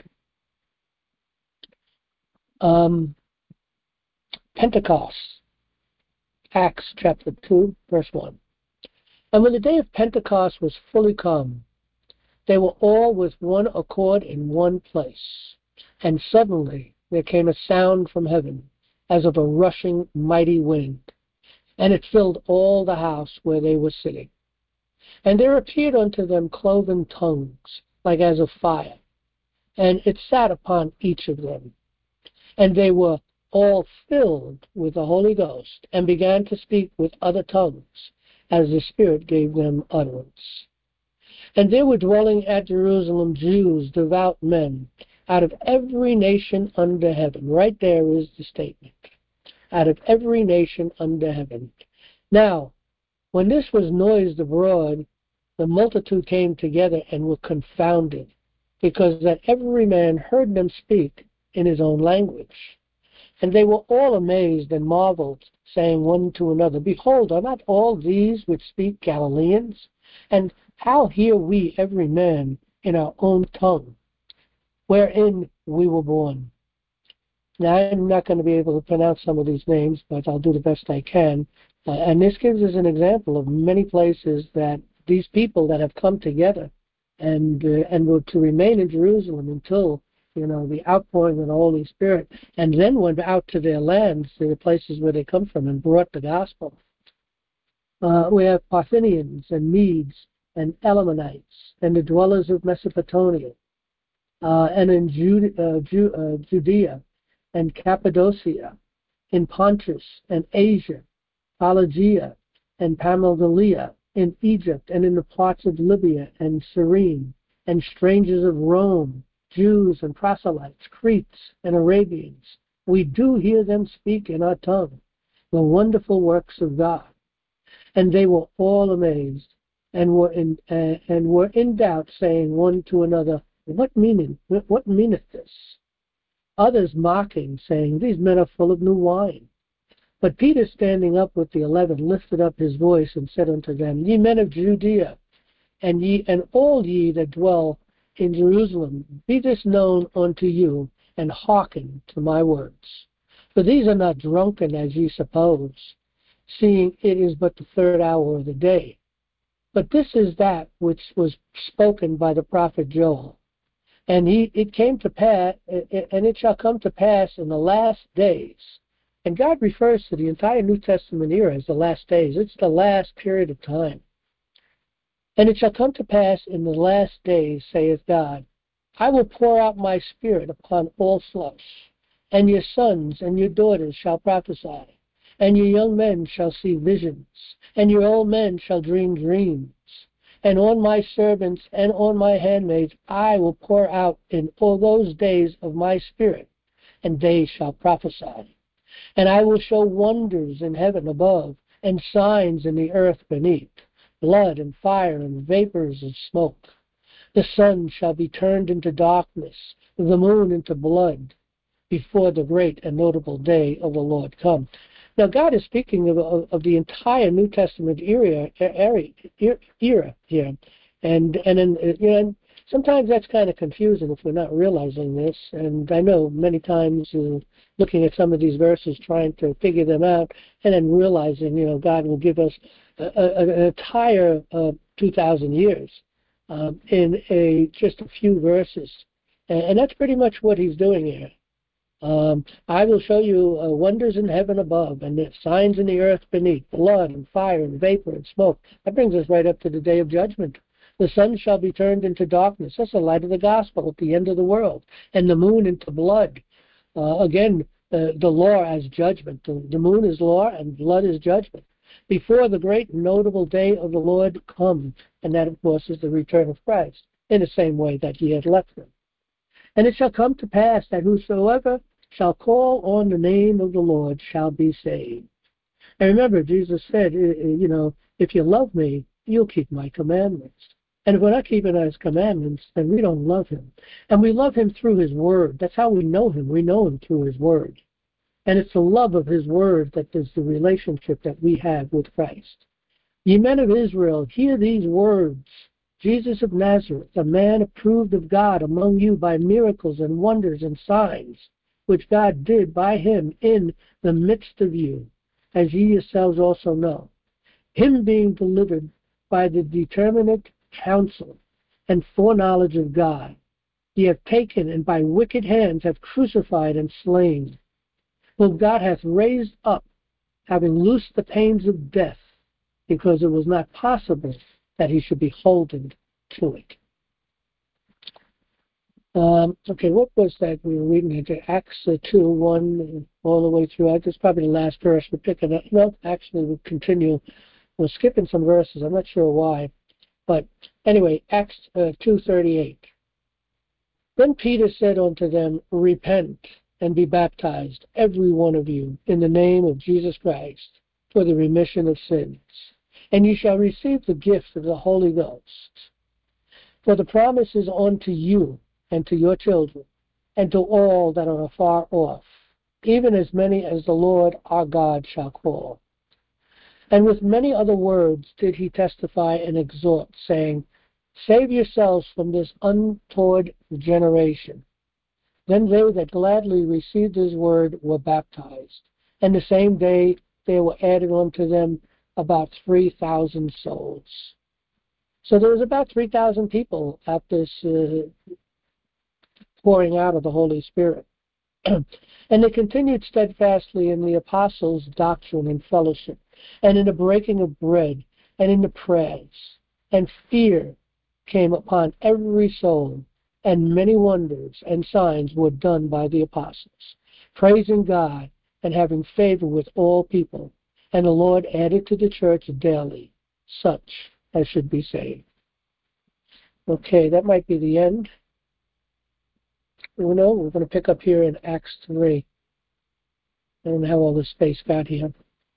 A: Um, Pentecost, Acts chapter two, verse one. And when the day of Pentecost was fully come, they were all with one accord in one place. And suddenly there came a sound from heaven, as of a rushing mighty wind, and it filled all the house where they were sitting. And there appeared unto them cloven tongues, like as of fire, and it sat upon each of them. And they were all filled with the Holy Ghost, and began to speak with other tongues, as the Spirit gave them utterance. And there were dwelling at Jerusalem Jews, devout men, out of every nation under heaven. Right there is the statement. Out of every nation under heaven. Now, when this was noised abroad, the multitude came together and were confounded, because that every man heard them speak in his own language. And they were all amazed and marveled, saying one to another, Behold, are not all these which speak Galileans? And how hear we every man in our own tongue, wherein we were born? Now, I'm not going to be able to pronounce some of these names, but I'll do the best I can. Uh, and this gives us an example of many places that these people that have come together and uh, and were to remain in Jerusalem until, you know, the outpouring of the Holy Spirit, and then went out to their lands, to the places where they come from, and brought the gospel. Uh, we have Parthians and Medes and Elamites and the dwellers of Mesopotamia, uh, and in Jude, uh, Ju, uh, Judea and Cappadocia, in Pontus and Asia, Phrygia and Pamphylia, in Egypt and in the parts of Libya and Cyrene, and strangers of Rome, Jews and proselytes, Cretes and Arabians. We do hear them speak in our tongue the wonderful works of God. And they were all amazed, and were in uh, and were in doubt, saying one to another, What meaning? What meaneth this? Others mocking, saying, These men are full of new wine. But Peter, standing up with the eleven, lifted up his voice and said unto them, Ye men of Judea, and ye and all ye that dwell in Jerusalem, be this known unto you, and hearken to my words. For these are not drunken, as ye suppose, seeing it is but the third hour of the day. But this is that which was spoken by the prophet Joel. And he, it came to pass, and it shall come to pass in the last days. And God refers to the entire New Testament era as the last days. It's the last period of time. And it shall come to pass in the last days, saith God, I will pour out my spirit upon all flesh, and your sons and your daughters shall prophesy, and your young men shall see visions, and your old men shall dream dreams. And on my servants and on my handmaids I will pour out in all those days of my spirit, and they shall prophesy. And I will show wonders in heaven above, and signs in the earth beneath, blood and fire and vapors of smoke. The sun shall be turned into darkness, the moon into blood, before the great and notable day of the Lord come. Now, God is speaking of, of, of the entire New Testament era, era, era here, and and in, you know, sometimes that's kind of confusing if we're not realizing this. And I know many times uh, looking at some of these verses, trying to figure them out, and then realizing, you know, God will give us a, a, an entire uh, two thousand years um, in a just a few verses, and, and that's pretty much what He's doing here. Um, I will show you uh, wonders in heaven above and the signs in the earth beneath, blood and fire and vapor and smoke. That brings us right up to the day of judgment. The sun shall be turned into darkness. That's the light of the gospel at the end of the world. And the moon into blood. Uh, again, uh, the law as judgment. The, the moon is law and blood is judgment. Before the great and notable day of the Lord come. And that, of course, is the return of Christ, in the same way that He had left them. And it shall come to pass that whosoever shall call on the name of the Lord shall be saved. And remember, Jesus said, you know, if you love me, you'll keep my commandments. And if we're not keeping His commandments, then we don't love Him. And we love Him through His word. That's how we know Him. We know Him through His word. And it's the love of His word that is the relationship that we have with Christ. Ye men of Israel, hear these words. Jesus of Nazareth, a man approved of God among you by miracles and wonders and signs, which God did by Him in the midst of you, as ye yourselves also know. Him being delivered by the determinate counsel and foreknowledge of God, ye have taken and by wicked hands have crucified and slain, whom God hath raised up, having loosed the pains of death, because it was not possible that He should be holden to it. Um, okay, what was that we were reading into? Acts uh, two, one, all the way through. I guess probably the last verse we're picking up. No, actually we'll continue. We're skipping some verses. I'm not sure why. But anyway, Acts uh, two thirty-eight. Then Peter said unto them, Repent and be baptized, every one of you, in the name of Jesus Christ, for the remission of sins. And ye shall receive the gift of the Holy Ghost. For the promise is unto you and to your children, and to all that are afar off, even as many as the Lord our God shall call. And with many other words did he testify and exhort, saying, Save yourselves from this untoward generation. Then they that gladly received his word were baptized, and the same day there were added unto them about three thousand souls. So there was about three thousand people at this uh, pouring out of the Holy Spirit. And they continued steadfastly in the apostles' doctrine and fellowship, and in the breaking of bread, and in the prayers. And fear came upon every soul, and many wonders and signs were done by the apostles, praising God and having favor with all people. And the Lord added to the church daily such as should be saved. Okay, that might be the end. You know, we're going to pick up here in Acts three. I don't know how all this space got here.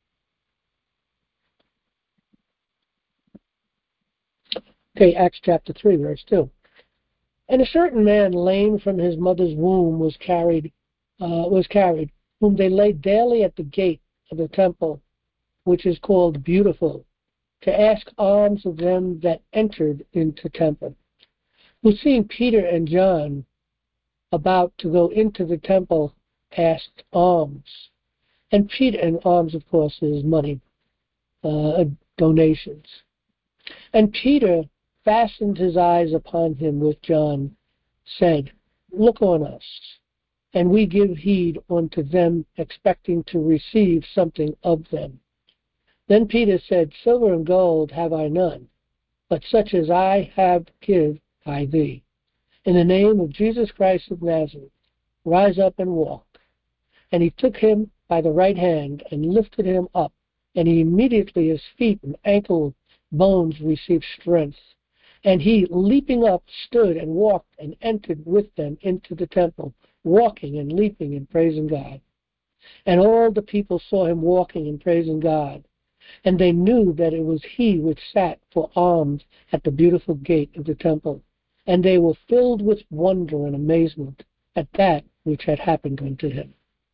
A: Okay, Acts chapter three, verse two. And a certain man lame from his mother's womb was carried, uh, was carried, whom they laid daily at the gate of the temple, which is called Beautiful, to ask alms of them that entered into temple. Who seeing Peter and John about to go into the temple, asked alms. And Peter, and alms, of course, is money, uh, donations. And Peter fastened his eyes upon him with John, said, Look on us, and we give heed unto them, expecting to receive something of them. Then Peter said, Silver and gold have I none, but such as I have give I thee. In the name of Jesus Christ of Nazareth, rise up and walk. And he took him by the right hand and lifted him up, and he immediately his feet and ankle bones received strength. And he, leaping up, stood and walked and entered with them into the temple, walking and leaping and praising God. And all the people saw him walking and praising God. And they knew that it was he which sat for alms at the beautiful gate of the temple. And they were filled with wonder and amazement at that which had happened unto him.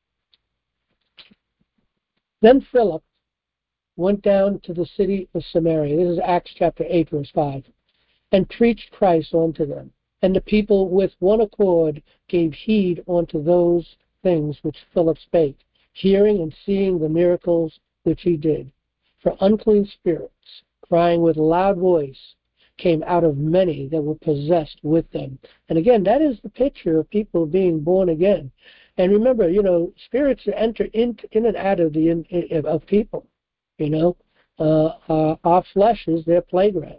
A: Then Philip went down to the city of Samaria. This is Acts chapter eight, verse five. And preached Christ unto them. And the people with one accord gave heed unto those things which Philip spake, hearing and seeing the miracles which he did. For unclean spirits, crying with loud voice, came out of many that were possessed with them. And again, that is the picture of people being born again. And remember, you know, spirits enter in, in and out of the in, of people. You know, uh, uh, our flesh is their playground.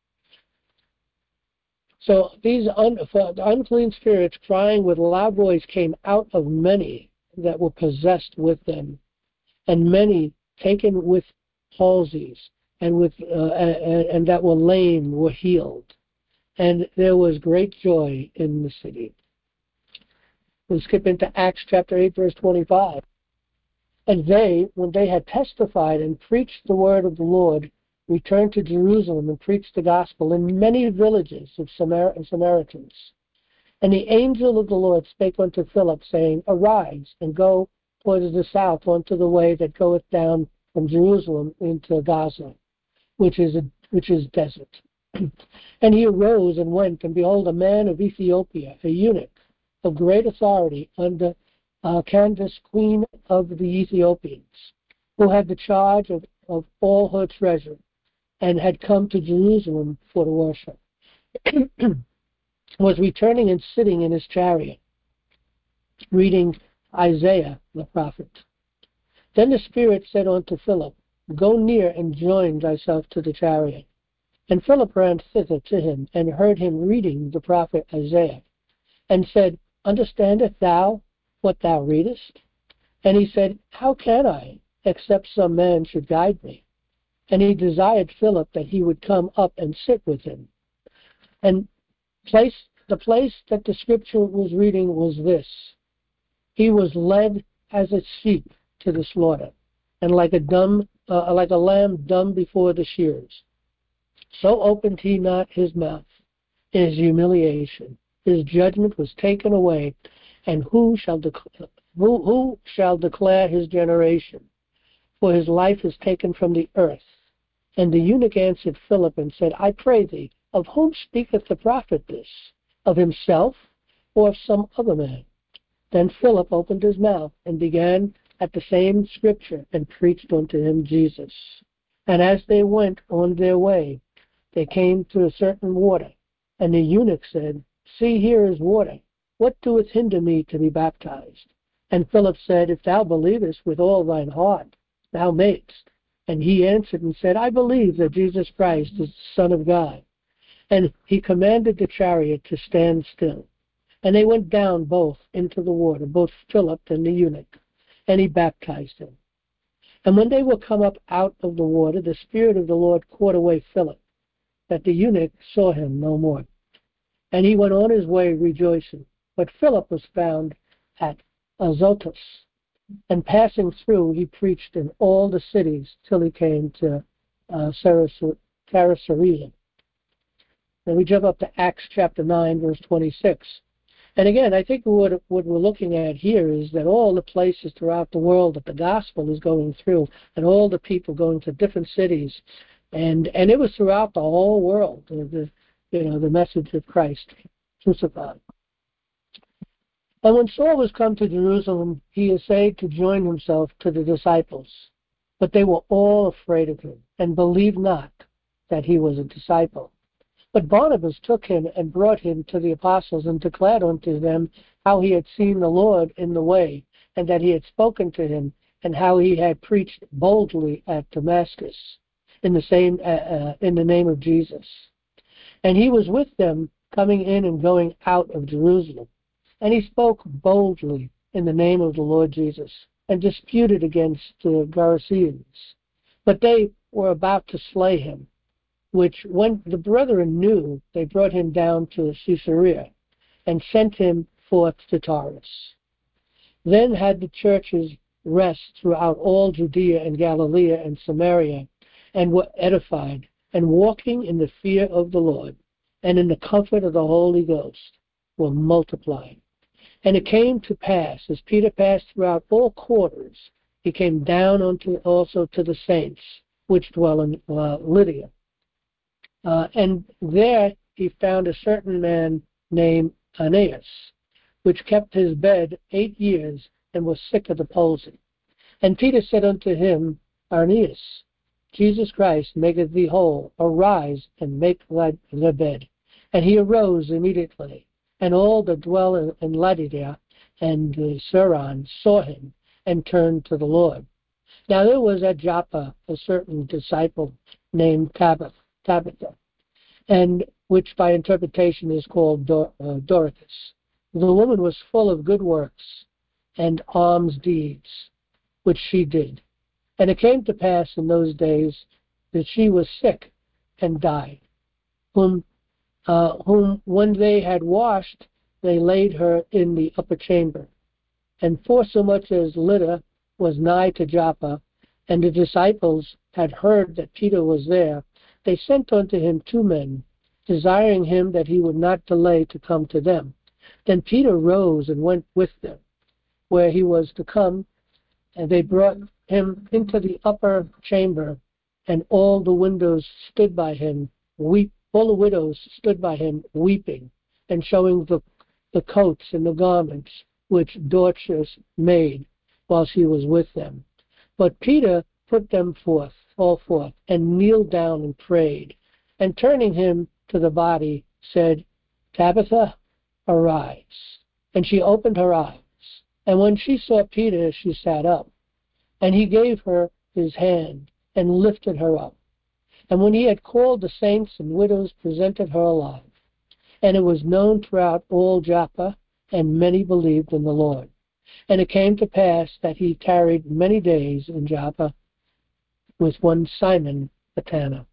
A: So these un, the unclean spirits, crying with loud voice, came out of many that were possessed with them, and many taken with palsies, and with uh, and, and that were lame were healed, and there was great joy in the city. We'll skip into Acts chapter eight, verse twenty-five. And they, when they had testified and preached the word of the Lord, returned to Jerusalem and preached the gospel in many villages of Samar- Samaritans. And the angel of the Lord spake unto Philip, saying, Arise, and go towards the south unto the way that goeth down from Jerusalem into Gaza, which is a, which is desert. And he arose and went, and behold, a man of Ethiopia, a eunuch of great authority under uh, Candace, queen of the Ethiopians, who had the charge of, of all her treasure, and had come to Jerusalem for to worship, was returning and sitting in his chariot, reading Isaiah the prophet. Then the Spirit said unto Philip, Go near and join thyself to the chariot. And Philip ran thither to him, and heard him reading the prophet Isaiah, and said, Understandest thou what thou readest? And he said, How can I, except some man should guide me? And he desired Philip that he would come up and sit with him. And place the place that the scripture was reading was this: He was led as a sheep to the slaughter, and like a dumb, uh, like a lamb dumb before the shearers, so opened he not his mouth in his humiliation. His judgment was taken away, and who shall dec- who, who shall declare his generation? For his life is taken from the earth. And the eunuch answered Philip and said, I pray thee, of whom speaketh the prophet this? Of himself, or of some other man? Then Philip opened his mouth and began at the same scripture, and preached unto him Jesus. And as they went on their way, they came to a certain water. And the eunuch said, See, here is water. What doeth hinder me to be baptized? And Philip said, If thou believest with all thine heart, thou mayest. And he answered and said, I believe that Jesus Christ is the Son of God. And he commanded the chariot to stand still. And they went down both into the water, both Philip and the eunuch, and he baptized him. And when they were come up out of the water, the Spirit of the Lord caught away Philip, that the eunuch saw him no more. And he went on his way rejoicing. But Philip was found at Azotus, and passing through, he preached in all the cities till he came to uh, Caesarea. Then we jump up to Acts chapter nine, verse twenty-six. And again, I think what, what we're looking at here is that all the places throughout the world that the gospel is going through, and all the people going to different cities, and and it was throughout the whole world, the, you know, the message of Christ crucified. And when Saul was come to Jerusalem, he essayed to join himself to the disciples, but they were all afraid of him, and believed not that he was a disciple. But Barnabas took him and brought him to the apostles, and declared unto them how he had seen the Lord in the way, and that he had spoken to him, and how he had preached boldly at Damascus in the same uh, uh, in the name of Jesus. And he was with them, coming in and going out of Jerusalem. And he spoke boldly in the name of the Lord Jesus, and disputed against the Gerasenes. But they were about to slay him, which when the brethren knew, they brought him down to Caesarea, and sent him forth to Taurus. Then had the churches rest throughout all Judea and Galilee and Samaria, and were edified, and walking in the fear of the Lord, and in the comfort of the Holy Ghost, were multiplied. And it came to pass, as Peter passed throughout all quarters, he came down unto also to the saints which dwell in uh, Lydia. Uh, and there he found a certain man named Aeneas, which kept his bed eight years, and was sick of the palsy. And Peter said unto him, Aeneas, Jesus Christ maketh thee whole. Arise, and make thy, thy bed. And he arose immediately. And all that dwell in, in Lydia and uh, Saron saw him, and turned to the Lord. Now there was at Joppa a certain disciple named Tabitha, Tabitha and which by interpretation is called Dor, uh, Dorcas. The woman was full of good works and alms deeds, which she did. And it came to pass in those days that she was sick and died, whom Uh, whom when they had washed, they laid her in the upper chamber. And forsomuch as Lydda was nigh to Joppa, and the disciples had heard that Peter was there, they sent unto him two men, desiring him that he would not delay to come to them. Then Peter rose and went with them, where he was to come, and they brought him into the upper chamber, and all the windows stood by him, weep. All the widows stood by him weeping, and showing the, the coats and the garments which Dorcas made while she was with them. But Peter put them forth, all forth, and kneeled down and prayed, and turning him to the body, said, Tabitha, arise. And she opened her eyes. And when she saw Peter, she sat up. And he gave her his hand, and lifted her up. And when he had called the saints and widows, presented her alive. And it was known throughout all Joppa, and many believed in the Lord. And it came to pass that he tarried many days in Joppa with one Simon the tanner.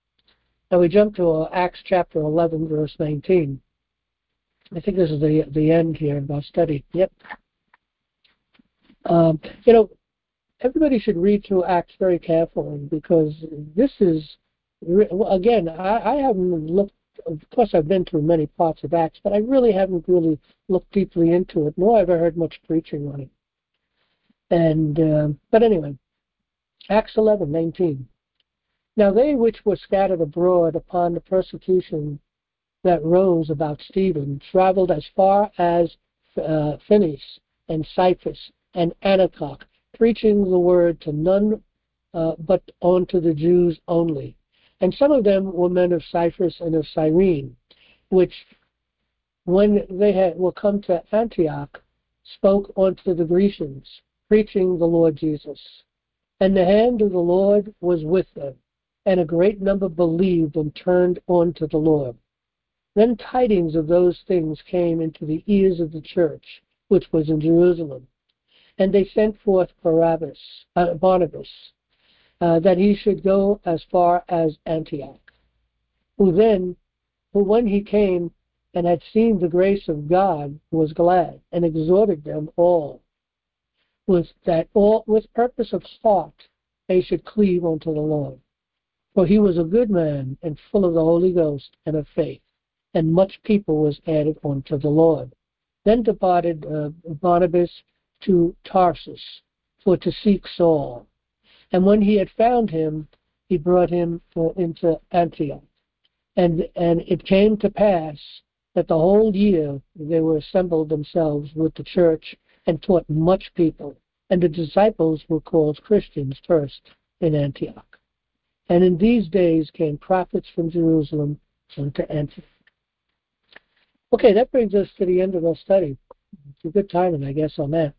A: Now we jump to Acts chapter eleven, verse nineteen. I think this is the the end here of our study. Yep. Um, you know, everybody should read through Acts very carefully, because this is, again, I, I haven't looked, of course I've been through many parts of Acts, but I really haven't really looked deeply into it, nor have I heard much preaching on it. And, uh, but anyway, Acts eleven nineteen. Now they which were scattered abroad upon the persecution that rose about Stephen traveled as far as uh, Phoenice and Cyprus and Antioch, preaching the word to none uh, but unto the Jews only. And some of them were men of Cyprus and of Cyrene, which, when they had, were come to Antioch, spoke unto the Grecians, preaching the Lord Jesus. And the hand of the Lord was with them, and a great number believed and turned unto the Lord. Then tidings of those things came into the ears of the church, which was in Jerusalem. And they sent forth Barabbas, uh, Barnabas, uh, that he should go as far as Antioch. Who then, who when he came and had seen the grace of God, was glad, and exhorted them all, with that all with purpose of heart they should cleave unto the Lord. For he was a good man, and full of the Holy Ghost and of faith, and much people was added unto the Lord. Then departed uh, Barnabas to Tarsus, for to seek Saul. And when he had found him, he brought him uh, into Antioch. And, and it came to pass that the whole year they were assembled themselves with the church, and taught much people. And the disciples were called Christians first in Antioch. And in these days came prophets from Jerusalem, and to answer. Okay, that brings us to the end of our study. It's a good timing, I guess, on that.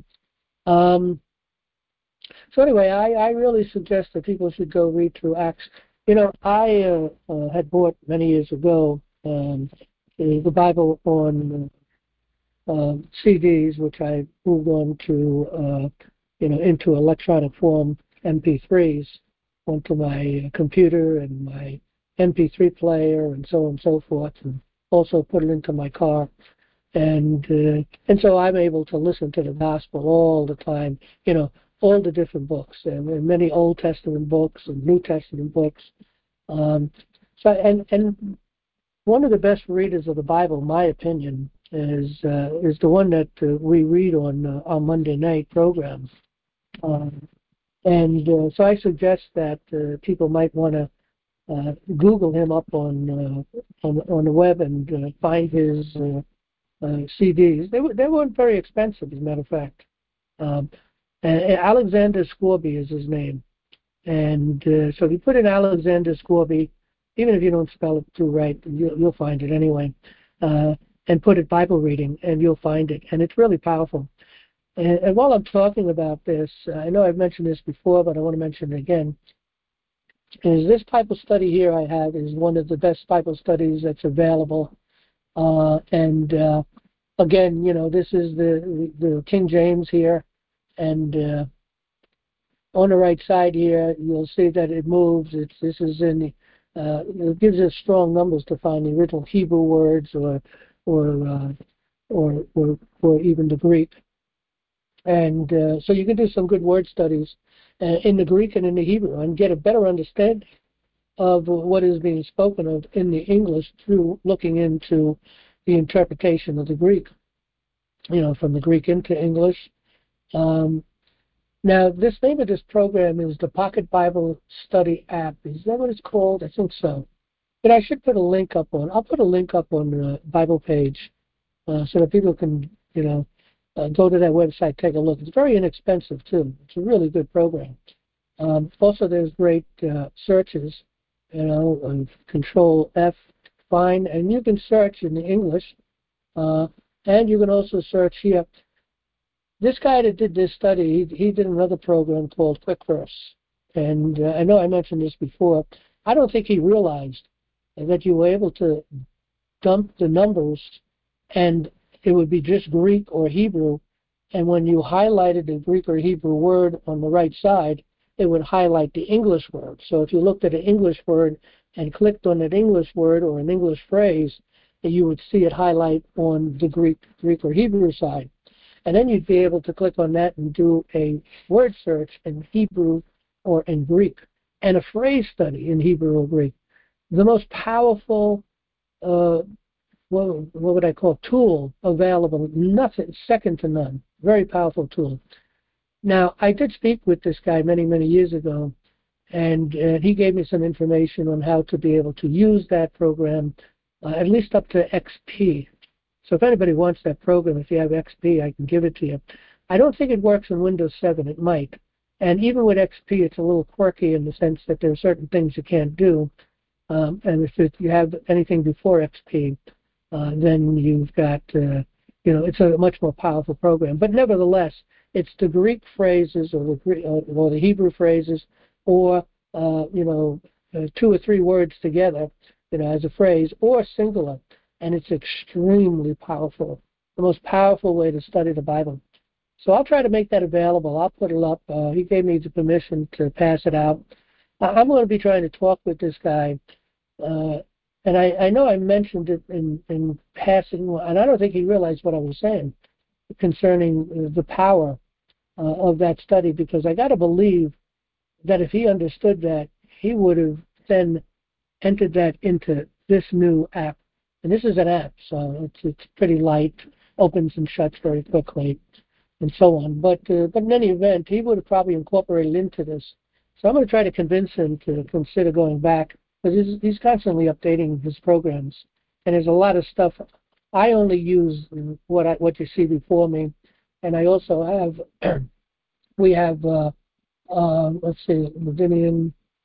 A: Um, so anyway, I, I really suggest that people should go read through Acts. You know, I uh, uh, had bought many years ago um, the, the Bible on uh, C Ds, which I moved on to, uh, you know, into electronic form, M P threes, onto my computer and my M P three player and so on and so forth, and also put it into my car. And uh, and so I'm able to listen to the gospel all the time, you know, all the different books, and many Old Testament books and New Testament books. Um, so and and one of the best readers of the Bible, in my opinion, is uh, is the one that uh, we read on uh, our Monday night programs. Um, and uh, so I suggest that uh, people might want to uh, Google him up on uh, on, on the web and uh, find his uh, uh, C Ds. They, were, they weren't very expensive, as a matter of fact. Um, and Alexander Scourby is his name. And uh, so if you put in Alexander Scourby, even if you don't spell it too right, you'll, you'll find it anyway. Uh, and put it Bible reading, and you'll find it. And it's really powerful. And, and while I'm talking about this, uh, I know I've mentioned this before, but I want to mention it again. Is this Bible study here I have is one of the best Bible studies that's available. Uh, and uh, again, you know, this is the the King James here, and uh, on the right side here, you'll see that it moves. It's this is in the, uh, it gives us strong numbers to find the original Hebrew words, or or uh, or, or or even the Greek. And uh, so you can do some good word studies uh, in the Greek and in the Hebrew, and get a better understanding of what is being spoken of in the English through looking into the interpretation of the Greek, you know, from the Greek into English. Um, now, this name of this program is the Pocket Bible Study App. Is that what it's called? I think so. But I should put a link up on, I'll put a link up on the Bible page uh, so that people can, you know, uh, go to that website, take a look. It's very inexpensive, too. It's a really good program. Um, also, there's great uh, searches, you know, and Control F, find, and you can search in the English, uh, and you can also search here. This guy that did this study, he, he did another program called Quick Verse, and uh, I know I mentioned this before. I don't think he realized that you were able to dump the numbers, and it would be just Greek or Hebrew, and when you highlighted the Greek or Hebrew word on the right side, it would highlight the English word. So if you looked at an English word and clicked on an English word or an English phrase, you would see it highlight on the Greek, Greek or Hebrew side. And then you'd be able to click on that and do a word search in Hebrew or in Greek, and a phrase study in Hebrew or Greek. The most powerful uh, what, what would I call tool available, nothing, second to none. Very powerful tool. Now, I did speak with this guy many, many years ago, and uh, he gave me some information on how to be able to use that program, uh, at least up to X P. So if anybody wants that program, if you have X P, I can give it to you. I don't think it works in Windows seven. It might. And even with X P, it's a little quirky in the sense that there are certain things you can't do. Um, and if it, you have anything before X P, uh, then you've got, uh, you know, it's a much more powerful program. But nevertheless, it's the Greek phrases or the Greek, uh, or the Hebrew phrases, or uh, you know, uh, two or three words together, you know, as a phrase, or singular, and it's extremely powerful. The most powerful way to study the Bible. So I'll try to make that available. I'll put it up. Uh, he gave me the permission to pass it out. I'm going to be trying to talk with this guy. Uh, and I, I know I mentioned it in, in passing, and I don't think he realized what I was saying concerning the power uh, of that study, because I got to believe that if he understood that, he would have then entered that into this new app. And this is an app, so it's, it's pretty light, opens and shuts very quickly, and so on. But, uh, but in any event, he would have probably incorporated into this. So I'm going to try to convince him to consider going back, because he's, he's constantly updating his programs. And there's a lot of stuff. I only use what I, what you see before me, and I also have, we have, uh, uh, let's see, Lavinian,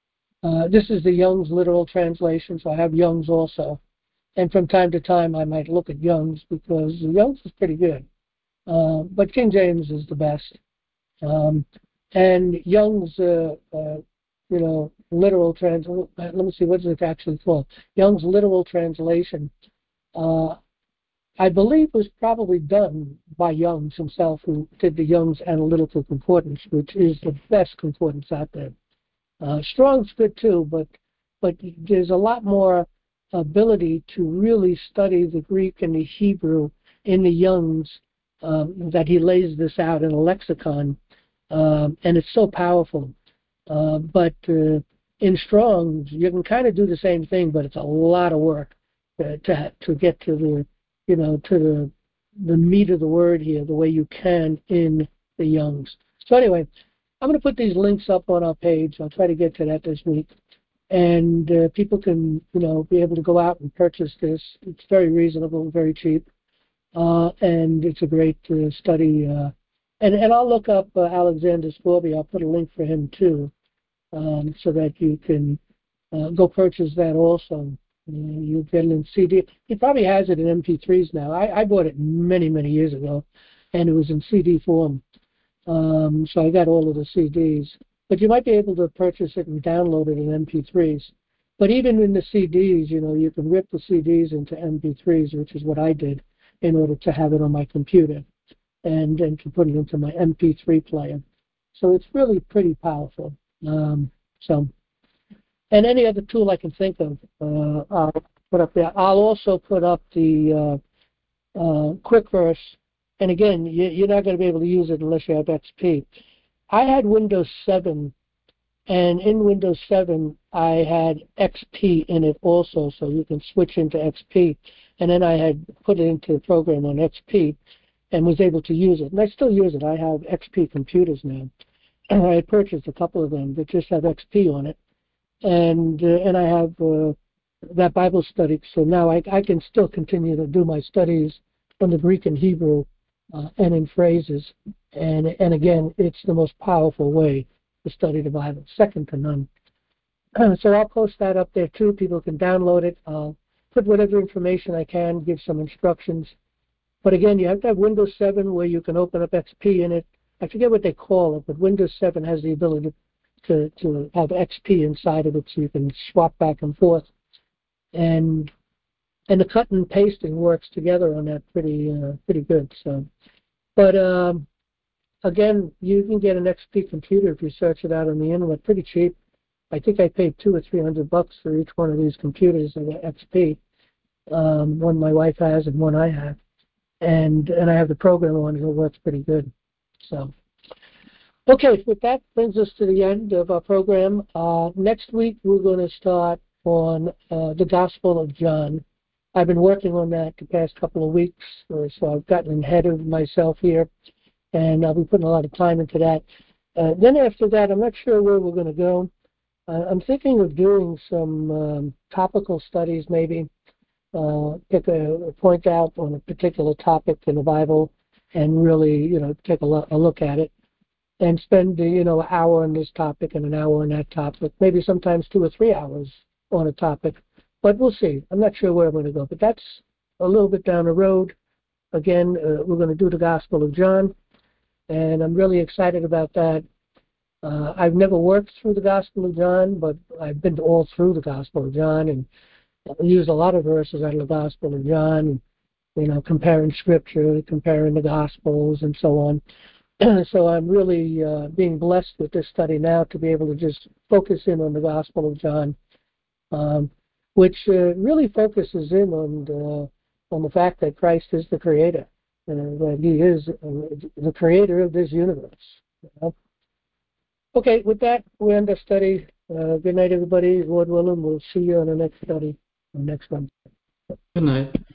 A: Uh, this is the Young's literal translation, so I have Young's also. And from time to time, I might look at Young's because Young's is pretty good. Uh, but King James is the best. Um, and Young's, uh, uh, you know, literal translation, let me see, what is it actually called? Young's literal translation, uh, I believe was probably done by Young's himself, who did the Young's Analytical Concordance, which is the best concordance out there. Uh, Strong's good too, but but there's a lot more ability to really study the Greek and the Hebrew in the Young's, um, that he lays this out in a lexicon, um, and it's so powerful. Uh, but uh, in Strong's, you can kind of do the same thing, but it's a lot of work uh, to to get to the, you know, to the the meat of the word here, the way you can in the Young's. So anyway, I'm going to put these links up on our page. I'll try to get to that this week. And uh, people can, you know, be able to go out and purchase this. It's very reasonable, very cheap. Uh, and it's a great uh, study. Uh, and, and I'll look up uh, Alexander Scorby. I'll put a link for him, too, um, so that you can uh, go purchase that also. Uh, you get it in C D. He probably has it in M P threes now. I, I bought it many, many years ago, and it was in C D form. Um, so I got all of the C Ds. But you might be able to purchase it and download it in M P threes. But even in the C Ds, you know, you can rip the C Ds into M P threes, which is what I did in order to have it on my computer and, and to put it into my M P three player. So it's really pretty powerful. Um, so, and any other tool I can think of, uh, I'll put up there. I'll also put up the uh, uh, Quick Verse. And again, you, you're not going to be able to use it unless you have X P. I had Windows seven, and in Windows seven, I had X P in it also, so you can switch into X P. And then I had put it into the program on X P and was able to use it. And I still use it. I have X P computers now. And I purchased a couple of them that just have X P on it. And uh, and I have uh, that Bible study, so now I, I can still continue to do my studies from the Greek and Hebrew uh, and in phrases. And and again, it's the most powerful way to study the Bible, second to none. So I'll post that up there too. People can download it. I'll put whatever information I can, give some instructions. But again, you have to have Windows seven where you can open up X P in it. I forget what they call it, but Windows seven has the ability to, to have X P inside of it, so you can swap back and forth. And and the cut and pasting works together on that pretty uh, pretty good. So, but um, again, you can get an X P computer if you search it out on the internet, pretty cheap. I think I paid two or three hundred bucks for each one of these computers that are X P. Um, one my wife has and one I have, and and I have the program on it. It works pretty good. So, okay, with that brings us to the end of our program. Uh, next week we're going to start on uh, the Gospel of John. I've been working on that the past couple of weeks, uh, so I've gotten ahead of myself here, and I'll be putting a lot of time into that. Uh, then after that, I'm not sure where we're going to go. Uh, I'm thinking of doing some um, topical studies, maybe uh, pick a, a point out on a particular topic in the Bible, and really, you know, take a, lo- a look at it, and spend, you know, an hour on this topic and an hour on that topic, maybe sometimes two or three hours on a topic. But we'll see. I'm not sure where I'm going to go, but that's a little bit down the road. Again, uh, we're going to do the Gospel of John, and I'm really excited about that. Uh, I've never worked through the Gospel of John, but I've been all through the Gospel of John and used a lot of verses out of the Gospel of John, you know, comparing Scripture, comparing the Gospels, and so on. So I'm really uh, being blessed with this study now to be able to just focus in on the Gospel of John, um, which uh, really focuses in on the, on the fact that Christ is the Creator, uh, that He is uh, the Creator of this universe. You know? Okay, with that, we end our study. Uh, good night, everybody. Lord willing, we'll see you on the next study, the next one.
B: Good night.